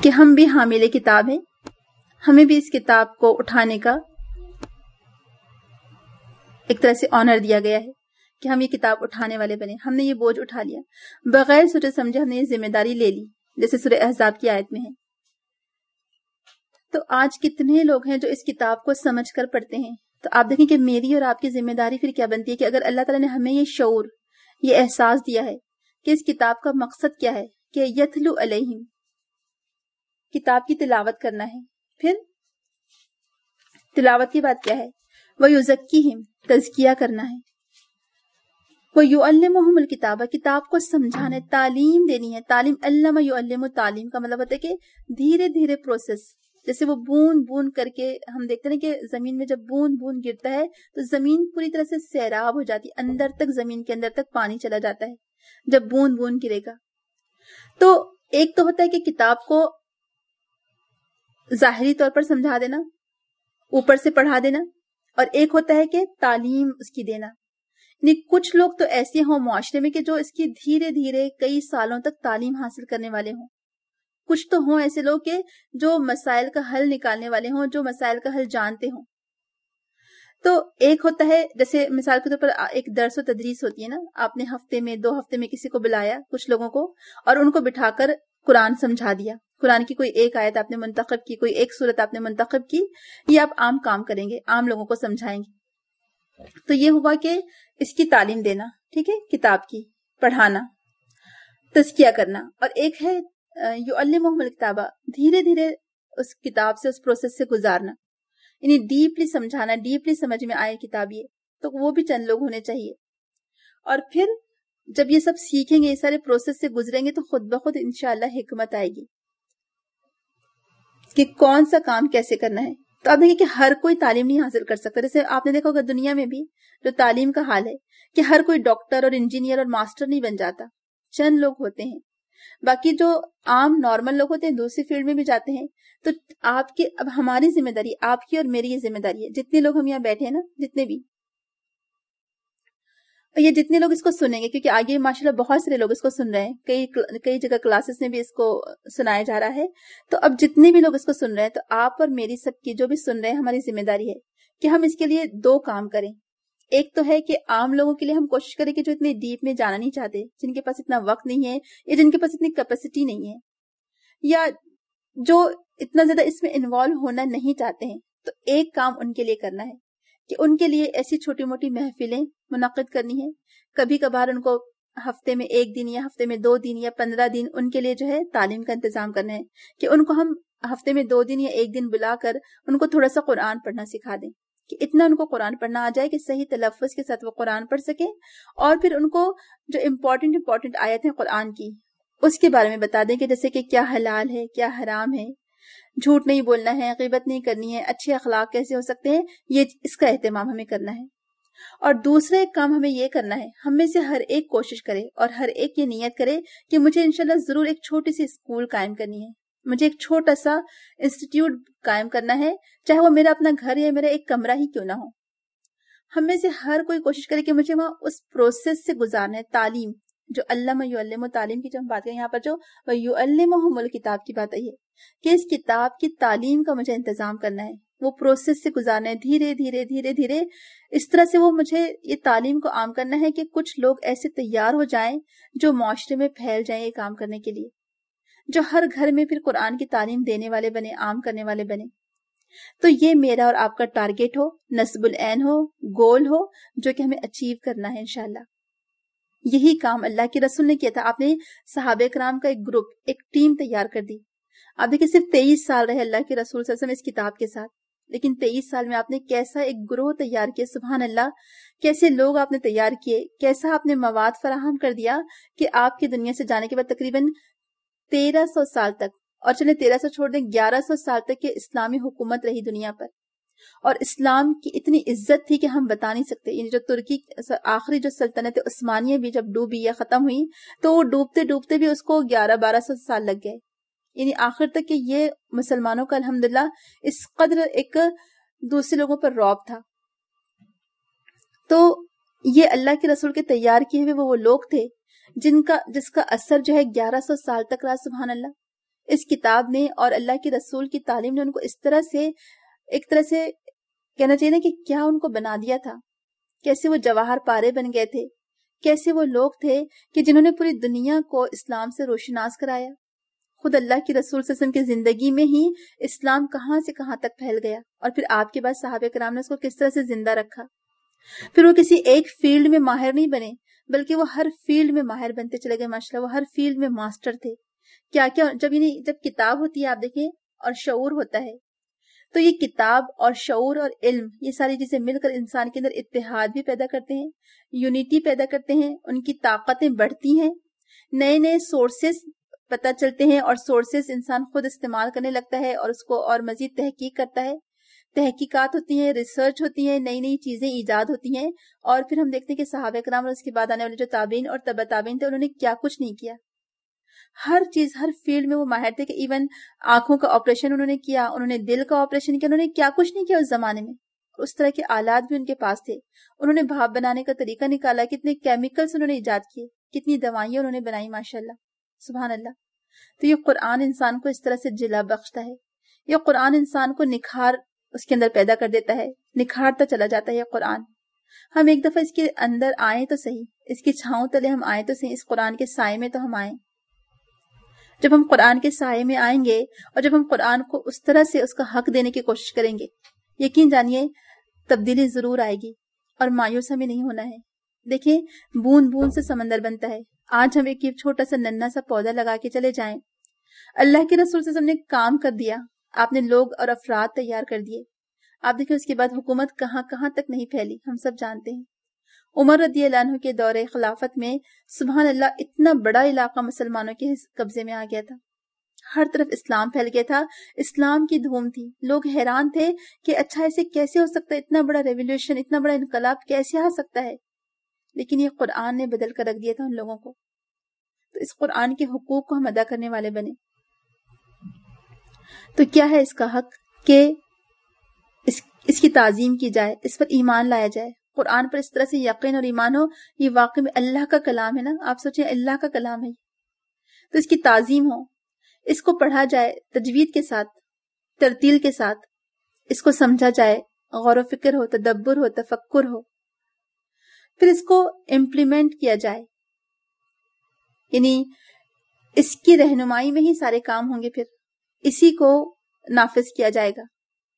کہ ہم بھی حامل کتاب ہیں, ہمیں بھی اس کتاب کو اٹھانے کا ایک طرح سے آنر دیا گیا ہے کہ ہم یہ کتاب اٹھانے والے بنے. ہم نے یہ بوجھ اٹھا لیا, بغیر سوچے سمجھے ہم نے یہ ذمہ داری لے لی, جیسے سورہ احزاب کی آیت میں ہے. تو آج کتنے لوگ ہیں جو اس کتاب کو سمجھ کر پڑھتے ہیں. تو آپ دیکھیں کہ میری اور آپ کی ذمہ داری پھر کیا بنتی ہے کہ اگر اللہ تعالیٰ نے ہمیں یہ شعور, یہ احساس دیا ہے کہ اس کتاب کا مقصد کیا ہے, کہ یتلو علیہم, کتاب کی تلاوت کرنا ہے. پھر تلاوت کی بات کیا ہے, وَيُزَكِّيهِمْ, تزکیہ کرنا ہے. وَيُعَلِّمُهُمُ الْكِتَابَ, کتاب کو سمجھانا ہے, تعلیم دینی ہے. تعلیم, علم یعلم, تعلیم کا مطلب ہوتا ہے کہ دھیرے دھیرے پروسیس, جیسے وہ بوند بوند کر کے ہم دیکھتے ہیں کہ زمین میں جب بوند بوند گرتا ہے تو زمین پوری طرح سے سیراب ہو جاتی ہے, اندر تک, زمین کے اندر تک پانی چلا جاتا ہے جب بوند بوند گرے گا. تو ایک تو ہوتا ہے کہ کتاب کو ظاہری طور پر سمجھا دینا, اوپر سے پڑھا دینا, اور ایک ہوتا ہے کہ تعلیم اس کی دینا. یعنی کچھ لوگ تو ایسے ہوں معاشرے میں کہ جو اس کی دھیرے دھیرے کئی سالوں تک تعلیم حاصل کرنے والے ہوں. کچھ تو ہوں ایسے لوگ کہ جو مسائل کا حل نکالنے والے ہوں, جو مسائل کا حل جانتے ہوں. تو ایک ہوتا ہے, جیسے مثال کے طور پر ایک درس و تدریس ہوتی ہے نا, آپ نے ہفتے میں 2 ہفتے میں کسی کو بلایا, کچھ لوگوں کو, اور ان کو بٹھا کر قرآن سمجھا دیا. قرآن کی کوئی ایک آیت آپ نے منتخب کی, کوئی ایک سورت آپ نے منتخب کی, یہ آپ عام کام کریں گے, عام لوگوں کو سمجھائیں گے. تو یہ ہوا کہ اس کی تعلیم دینا, ٹھیک ہے, کتاب کی پڑھانا, تزکیہ کرنا. اور ایک ہے یعلمہم الکتاب, دھیرے دھیرے اس کتاب سے, اس پروسیس سے گزارنا, یعنی ڈیپلی سمجھانا, ڈیپلی سمجھ میں آئے کتاب یہ, تو وہ بھی چند لوگ ہونے چاہیے. اور پھر جب یہ سب سیکھیں گے, یہ سارے پروسیس سے گزریں گے, تو خود بخود انشاءاللہ حکمت آئے گی کہ کون سا کام کیسے کرنا ہے. تو آپ دیکھیں کہ ہر کوئی تعلیم نہیں حاصل کر سکتا. جیسے آپ نے دیکھا ہوگا دنیا میں بھی جو تعلیم کا حال ہے کہ ہر کوئی ڈاکٹر اور انجینئر اور ماسٹر نہیں بن جاتا, چند لوگ ہوتے ہیں. باقی جو عام نارمل لوگ ہوتے ہیں دوسری فیلڈ میں بھی جاتے ہیں. تو آپ کی, اب ہماری ذمہ داری, آپ کی اور میری یہ ذمہ داری ہے, جتنے لوگ ہم یہاں بیٹھے ہیں نا, جتنے بھی, یہ جتنے لوگ اس کو سنیں گے, کیونکہ آگے ماشاءاللہ بہت سارے لوگ اس کو سن رہے ہیں, کئی جگہ کلاسز میں بھی اس کو سنایا جا رہا ہے. تو اب جتنے بھی لوگ اس کو سن رہے ہیں, تو آپ اور میری, سب کی جو بھی سن رہے ہیں, ہماری ذمہ داری ہے کہ ہم اس کے لیے 2 کام کریں. ایک تو ہے کہ عام لوگوں کے لیے ہم کوشش کریں کہ جو اتنے ڈیپ میں جانا نہیں چاہتے, جن کے پاس اتنا وقت نہیں ہے, یا جن کے پاس اتنی کیپیسٹی نہیں ہے, یا جو اتنا زیادہ اس میں انوالو ہونا نہیں چاہتے ہیں, تو ایک کام ان کے لیے کرنا ہے کہ ان کے لیے ایسی چھوٹی موٹی محفلیں منعقد کرنی ہے. کبھی کبھار ان کو ہفتے میں 1 دن, یا ہفتے میں 2 دن, یا 15 دن ان کے لیے جو ہے تعلیم کا انتظام کرنا ہے, کہ ان کو ہم ہفتے میں 2 دن یا 1 دن بلا کر ان کو تھوڑا سا قرآن پڑھنا سکھا دیں, کہ اتنا ان کو قرآن پڑھنا آ جائے کہ صحیح تلفظ کے ساتھ وہ قرآن پڑھ سکیں. اور پھر ان کو جو امپورٹنٹ آیت ہیں قرآن کی, اس کے بارے میں بتا دیں, کہ جیسے کہ کیا حلال ہے, کیا حرام ہے, جھوٹ نہیں بولنا ہے, غیبت نہیں کرنی ہے, اچھے اخلاق کیسے ہو سکتے ہیں, یہ اس کا اہتمام ہمیں کرنا ہے. اور دوسرا ایک کام ہمیں یہ کرنا ہے, ہم میں سے ہر ایک کوشش کرے اور ہر ایک یہ نیت کرے کہ مجھے انشاءاللہ ضرور ایک چھوٹی سی اسکول قائم کرنی ہے, مجھے ایک چھوٹا سا انسٹیٹیوٹ قائم کرنا ہے, چاہے وہ میرا اپنا گھر یا میرا ایک کمرہ ہی کیوں نہ ہو. ہم میں سے ہر کوئی کوشش کرے کہ مجھے وہاں اس پروسیس سے گزارنا ہے. تعلیم, جو علم یعلم, تعلیم کی جو ہم بات کریں یہاں پر, جو یعلمہم الکتاب کی بات آئی ہے, کہ اس کتاب کی تعلیم کا مجھے انتظام کرنا ہے, وہ پروسیس سے گزارنا ہے, دھیرے دھیرے دھیرے دھیرے, اس طرح سے وہ مجھے یہ تعلیم کو عام کرنا ہے کہ کچھ لوگ ایسے تیار ہو جائیں جو معاشرے میں پھیل جائیں یہ کام کرنے کے لیے, جو ہر گھر میں پھر قرآن کی تعلیم دینے والے بنے, عام کرنے والے بنے. تو یہ میرا اور آپ کا ٹارگٹ ہو, نصب العین ہو, گول ہو, جو کہ ہمیں اچیو کرنا ہے انشاءاللہ. یہی کام اللہ کے رسول نے کیا تھا. آپ نے صحابہ کرام کا ایک گروپ, ایک ٹیم تیار کر دی. آپ دیکھیں صرف 23 سال رہے اللہ کے رسول صلی اللہ علیہ وسلم اس کتاب کے ساتھ, لیکن 23 سال میں آپ نے کیسا ایک گروہ تیار کیا, سبحان اللہ, کیسے لوگ آپ نے تیار کیے, کیسا آپ نے مواد فراہم کر دیا کہ آپ کی دنیا سے جانے کے بعد تقریباً 1300 سال تک, اور چلے 1300 چھوڑ دیں, 1100 سال تک کہ اسلامی حکومت رہی دنیا پر. اور اسلام کی اتنی عزت تھی کہ ہم بتا نہیں سکتے. یعنی جو ترکی آخری جو سلطنت عثمانیہ بھی جب ڈوبی یا ختم ہوئی, تو وہ ڈوبتے ڈوبتے بھی اس کو 1100-1200 سال لگ گئے. یعنی آخر تک کہ یہ مسلمانوں کا الحمدللہ اس قدر ایک دوسرے لوگوں پر رعب تھا. تو یہ اللہ کے رسول کے تیار کیے ہوئے وہ لوگ تھے جس کا اثر جو ہے 1100 سال تک رہا, سبحان اللہ. اس کتاب نے اور اللہ کے رسول کی تعلیم نے ان کو اس طرح سے ایک طرح سے کہنا چاہیے نا کہ کیا ان کو بنا دیا تھا، کیسے وہ جواہر پارے بن گئے تھے، کیسے وہ لوگ تھے کہ جنہوں نے پوری دنیا کو اسلام سے روشناس کرایا. خود اللہ کی رسول صلی اللہ علیہ وسلم کی زندگی میں ہی اسلام کہاں سے کہاں تک پھیل گیا، اور پھر آپ کے بعد صحابہ کرام نے اس کو کس طرح سے زندہ رکھا. پھر وہ کسی ایک فیلڈ میں ماہر نہیں بنے بلکہ وہ ہر فیلڈ میں ماہر بنتے چلے گئے. ماشاءاللہ وہ ہر فیلڈ میں ماسٹر تھے. کیا کیا جب کتاب ہوتی ہے آپ دیکھیں اور شعور ہوتا ہے، تو یہ کتاب اور شعور اور علم یہ ساری چیزیں مل کر انسان کے اندر اتحاد بھی پیدا کرتے ہیں، یونٹی پیدا کرتے ہیں، ان کی طاقتیں بڑھتی ہیں، نئے نئے سورسز پتہ چلتے ہیں اور سورسز انسان خود استعمال کرنے لگتا ہے اور اس کو اور مزید تحقیق کرتا ہے. تحقیقات ہوتی ہیں، ریسرچ ہوتی ہے، نئی نئی چیزیں ایجاد ہوتی ہیں. اور پھر ہم دیکھتے ہیں کہ صحابہ کرام اور اس کے بعد آنے والے جو تابعین اور تبع تابعین تھے انہوں نے کیا کچھ نہیں کیا. ہر چیز ہر فیلڈ میں وہ ماہر تھے کہ ایون آنکھوں کا آپریشن انہوں نے کیا، انہوں نے دل کا آپریشن کیا، انہوں نے کیا کچھ نہیں کیا اس زمانے میں. اس طرح کے آلات بھی ان کے پاس تھے. انہوں نے بھاپ بنانے کا طریقہ نکالا، کتنے کیمیکلز انہوں نے ایجاد کیے، کتنی دوائیاں انہوں نے بنائی. ماشاءاللہ سبحان اللہ. تو یہ قرآن انسان کو اس طرح سے جلا بخشتا ہے. یہ قرآن انسان کو نکھار اس کے اندر پیدا کر دیتا ہے، نکھارتا چلا جاتا ہے یہ قرآن. ہم ایک دفعہ اس کے اندر آئیں تو صحیح، اس کی چھاؤں تلے ہم آئیں تو صحیح، اس قرآن کے سائے میں تو ہم آئیں. جب ہم قرآن کے سائے میں آئیں گے اور جب ہم قرآن کو اس طرح سے اس کا حق دینے کی کوشش کریں گے، یقین جانیے تبدیلی ضرور آئے گی اور مایوس ہمیں نہیں ہونا ہے. دیکھیں بوند بوند سے سمندر بنتا ہے. آج ہم ایک چھوٹا سا ننھا سا پودا لگا کے چلے جائیں، اللہ کے رسول صلی اللہ علیہ وسلم نے کام کر دیا، آپ نے لوگ اور افراد تیار کر دیے. آپ دیکھیں اس کے بعد حکومت کہاں کہاں تک نہیں پھیلی، ہم سب جانتے ہیں. عمر رضی اللہ عنہ کے دور خلافت میں سبحان اللہ اتنا بڑا علاقہ مسلمانوں کے قبضے میں آ گیا تھا. ہر طرف اسلام پھیل گیا تھا، اسلام کی دھوم تھی. لوگ حیران تھے کہ اچھا ایسے کیسے ہو سکتا ہے، اتنا بڑا ریولیوشن، اتنا بڑا انقلاب کیسے آ سکتا ہے. لیکن یہ قرآن نے بدل کر رکھ دیا تھا ان لوگوں کو. تو اس قرآن کے حقوق کو ہم ادا کرنے والے بنے. تو کیا ہے اس کا حق کہ اس کی تعظیم کی جائے، اس پر ایمان لایا جائے. قرآن پر اس طرح سے یقین اور ایمان ہو، یہ واقعی میں اللہ کا کلام ہے نا. آپ سوچیں اللہ کا کلام ہے، تو اس کی تعظیم ہو، اس کو پڑھا جائے تجوید کے ساتھ، ترتیل کے ساتھ، اس کو سمجھا جائے، غور و فکر ہو، تدبر ہو، تفکر ہو، پھر اس کو امپلیمنٹ کیا جائے. یعنی اس کی رہنمائی میں ہی سارے کام ہوں گے، پھر اسی کو نافذ کیا جائے گا.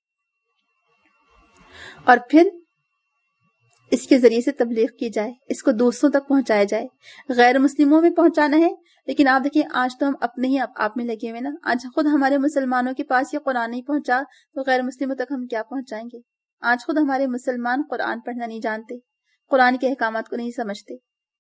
اور پھر اس کے ذریعے سے تبلیغ کی جائے، اس کو دوسروں تک پہنچایا جائے. غیر مسلموں میں پہنچانا ہے، لیکن آپ دیکھیں آج تو ہم اپنے ہی آپ میں لگے ہوئے نا. آج خود ہمارے مسلمانوں کے پاس یہ قرآن نہیں پہنچا تو غیر مسلموں تک ہم کیا پہنچائیں گے. آج خود ہمارے مسلمان قرآن پڑھنا نہیں جانتے، قرآن کے احکامات کو نہیں سمجھتے.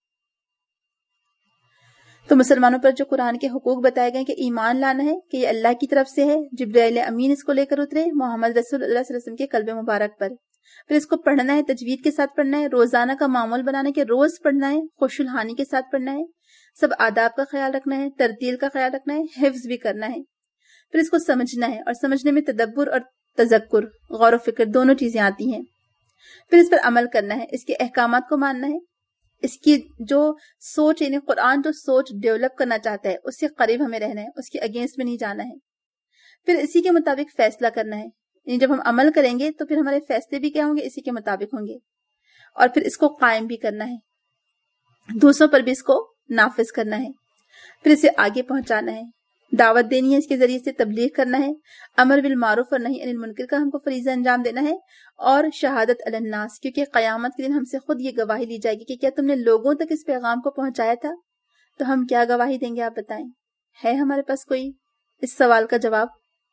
تو مسلمانوں پر جو قرآن کے حقوق بتائے گئے کہ ایمان لانا ہے کہ یہ اللہ کی طرف سے ہے، جبرائیل امین اس کو لے کر اترے محمد رسول اللہ صلی اللہ علیہ وسلم کے قلب مبارک پر. پھر اس کو پڑھنا ہے، تجوید کے ساتھ پڑھنا ہے، روزانہ کا معمول بنانا ہے کہ روز پڑھنا ہے، خوش الحانی کے ساتھ پڑھنا ہے، سب آداب کا خیال رکھنا ہے، ترتیل کا خیال رکھنا ہے، حفظ بھی کرنا ہے. پھر اس کو سمجھنا ہے، اور سمجھنے میں تدبر اور تذکر، غور و فکر دونوں چیزیں آتی ہیں. پھر اس پر عمل کرنا ہے، اس کے احکامات کو ماننا ہے. اس کی جو سوچ، یعنی قرآن جو سوچ ڈیولپ کرنا چاہتا ہے اس سے قریب ہمیں رہنا ہے، اس کے اگینسٹ میں نہیں جانا ہے. پھر اسی کے مطابق فیصلہ کرنا ہے. یعنی جب ہم عمل کریں گے تو پھر ہمارے فیصلے بھی کیا ہوں گے، اسی کے مطابق ہوں گے. اور پھر اس کو قائم بھی کرنا ہے، دوسروں پر بھی اس کو نافذ کرنا ہے. پھر اسے آگے پہنچانا ہے، دعوت دینی ہے، اس کے ذریعے سے تبلیغ کرنا ہے، امر بالمعروف اور نہی عن المنکر کا ہم کو فریضہ انجام دینا ہے، اور شہادت علی الناس، کیونکہ قیامت کے دن ہم سے خود یہ گواہی لی جائے گی کہ کیا تم نے لوگوں تک اس پیغام کو پہنچایا تھا. تو ہم کیا گواہی دیں گے، آپ بتائیں. ہے ہمارے پاس کوئی اس سوال کا جواب؟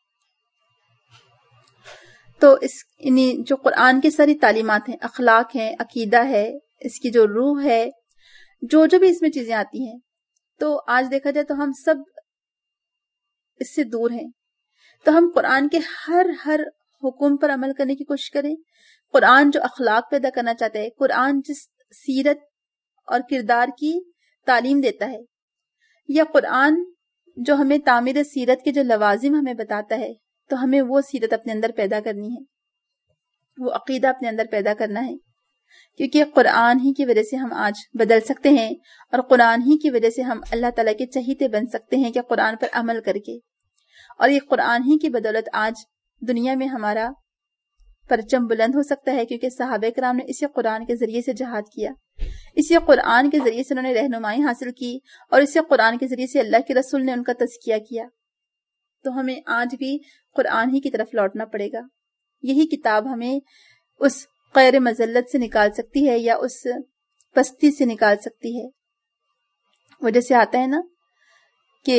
تو جو قرآن کی ساری تعلیمات ہیں، اخلاق ہیں، عقیدہ ہے، اس کی جو روح ہے، جو بھی اس میں چیزیں آتی ہیں، تو آج دیکھا جائے تو ہم سب اس سے دور ہیں. تو ہم قرآن کے ہر حکم پر عمل کرنے کی کوشش کریں. قرآن جو اخلاق پیدا کرنا چاہتا ہے، قرآن جس سیرت اور کردار کی تعلیم دیتا ہے، یا قرآن جو ہمیں تعمیر سیرت کے جو لوازم ہمیں بتاتا ہے، تو ہمیں وہ سیرت اپنے اندر پیدا کرنی ہے، وہ عقیدہ اپنے اندر پیدا کرنا ہے. کیونکہ قرآن ہی کی وجہ سے ہم آج بدل سکتے ہیں، اور قرآن ہی کی وجہ سے ہم اللہ تعالیٰ کے چہیتے بن سکتے ہیں کہ قرآن پر عمل کر کے. اور یہ قرآن ہی کی بدولت آج دنیا میں ہمارا پرچم بلند ہو سکتا ہے، کیونکہ صحابہ کرام نے اسی قرآن کے ذریعے سے جہاد کیا، اسی قرآن کے ذریعے سے انہوں نے رہنمائی حاصل کی، اور اسی قرآن کے ذریعے سے اللہ کے رسول نے ان کا تزکیہ کیا۔ تو ہمیں آج بھی قرآن ہی کی طرف لوٹنا پڑے گا۔ یہی کتاب ہمیں اس غیر مذلت سے نکال سکتی ہے یا اس پستی سے نکال سکتی ہے۔ وہ جیسے آتا ہے نا کہ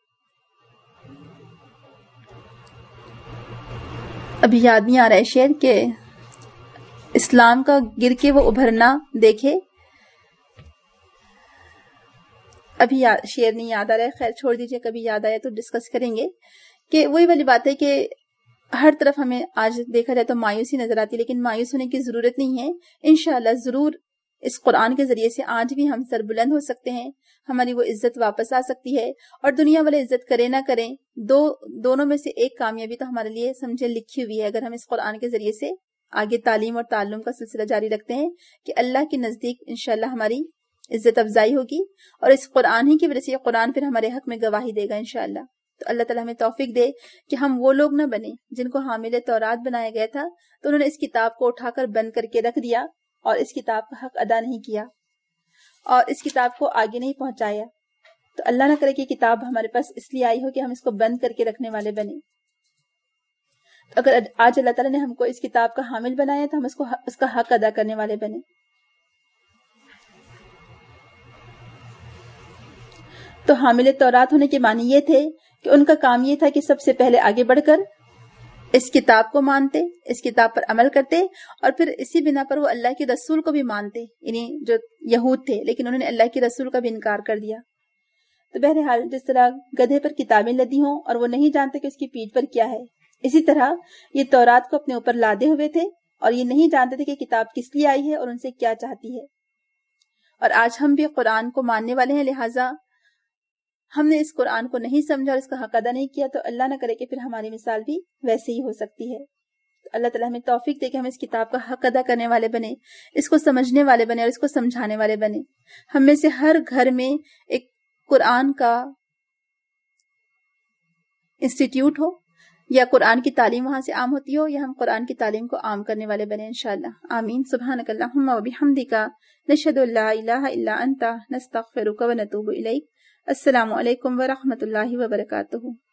ابھی یاد نہیں آ رہا ہے شعر کہ اسلام کا گر کے وہ ابھرنا دیکھے، ابھی شعر نہیں یاد آ رہا ہے، خیر چھوڑ دیجئے، کبھی یاد آیا تو ڈسکس کریں گے۔ کہ وہی والی بات ہے کہ ہر طرف ہمیں آج دیکھا جائے تو مایوسی نظر آتی ہے، لیکن مایوس ہونے کی ضرورت نہیں ہے۔ انشاءاللہ ضرور اس قرآن کے ذریعے سے آج بھی ہم سر بلند ہو سکتے ہیں، ہماری وہ عزت واپس آ سکتی ہے، اور دنیا والے عزت کرے نہ کریں، دونوں میں سے ایک کامیابی تو ہمارے لیے سمجھے لکھی ہوئی ہے، اگر ہم اس قرآن کے ذریعے سے آگے تعلیم اور تعلم کا سلسلہ جاری رکھتے ہیں، کہ اللہ کے نزدیک انشاءاللہ ہماری عزت افزائی ہوگی، اور اس قرآن ہی کی وجہ سے یہ قرآن پھر ہمارے حق میں گواہی دے گا انشاءاللہ۔ تو اللہ تعالیٰ ہمیں توفیق دے کہ ہم وہ لوگ نہ بنیں جن کو حامل تورات بنایا گیا تھا تو انہوں نے اس کتاب کو اٹھا کر بند کر کے رکھ دیا اور اس کتاب کا حق ادا نہیں کیا اور اس کتاب کو آگے نہیں پہنچایا۔ تو اللہ نہ کرے کہ کتاب ہمارے پاس اس لیے آئی ہو کہ ہم اس کو بند کر کے رکھنے والے بنے۔ اگر آج اللہ تعالیٰ نے ہم کو اس کتاب کا حامل بنایا تو ہم اس کا حق ادا کرنے والے بنے۔ تو حامل تورات ہونے کے معنی یہ تھے کہ ان کا کام یہ تھا کہ سب سے پہلے آگے بڑھ کر اس کتاب کو مانتے، اس کتاب پر عمل کرتے، اور پھر اسی بنا پر وہ اللہ کے رسول کو بھی مانتے، یعنی جو یہود تھے لیکن انہوں نے اللہ کے رسول کا بھی انکار کر دیا۔ تو بہرحال جس طرح گدھے پر کتابیں لدی ہوں اور وہ نہیں جانتے کہ اس کی پیٹھ پر کیا ہے، اسی طرح یہ تورات کو اپنے اوپر لادے ہوئے تھے اور یہ نہیں جانتے تھے کہ کتاب کس لیے آئی ہے اور ان سے کیا چاہتی ہے۔ اور آج ہم بھی قرآن کو ماننے والے ہیں، لہٰذا ہم نے اس قرآن کو نہیں سمجھا اور اس کا حق ادا نہیں کیا، تو اللہ نہ کرے کہ پھر ہماری مثال بھی ویسے ہی ہو سکتی ہے۔ تو اللہ تعالیٰ ہمیں توفیق دے کہ ہم اس کتاب کا حق ادا کرنے والے بنے، اس کو سمجھنے والے بنے اور اس کو سمجھانے والے بنے۔ ہم میں سے ہر گھر میں ایک قرآن کا انسٹیٹیوٹ ہو، یا قرآن کی تعلیم وہاں سے عام ہوتی ہو، یا ہم قرآن کی تعلیم کو عام کرنے والے بنے انشاءاللہ۔ آمین۔ سبحانک اللہم و بحمدک، نشہد ان لا الہ الا انت، نستغفرک و نتوب الیک۔ السلام علیکم ورحمۃ اللہ وبرکاتہ۔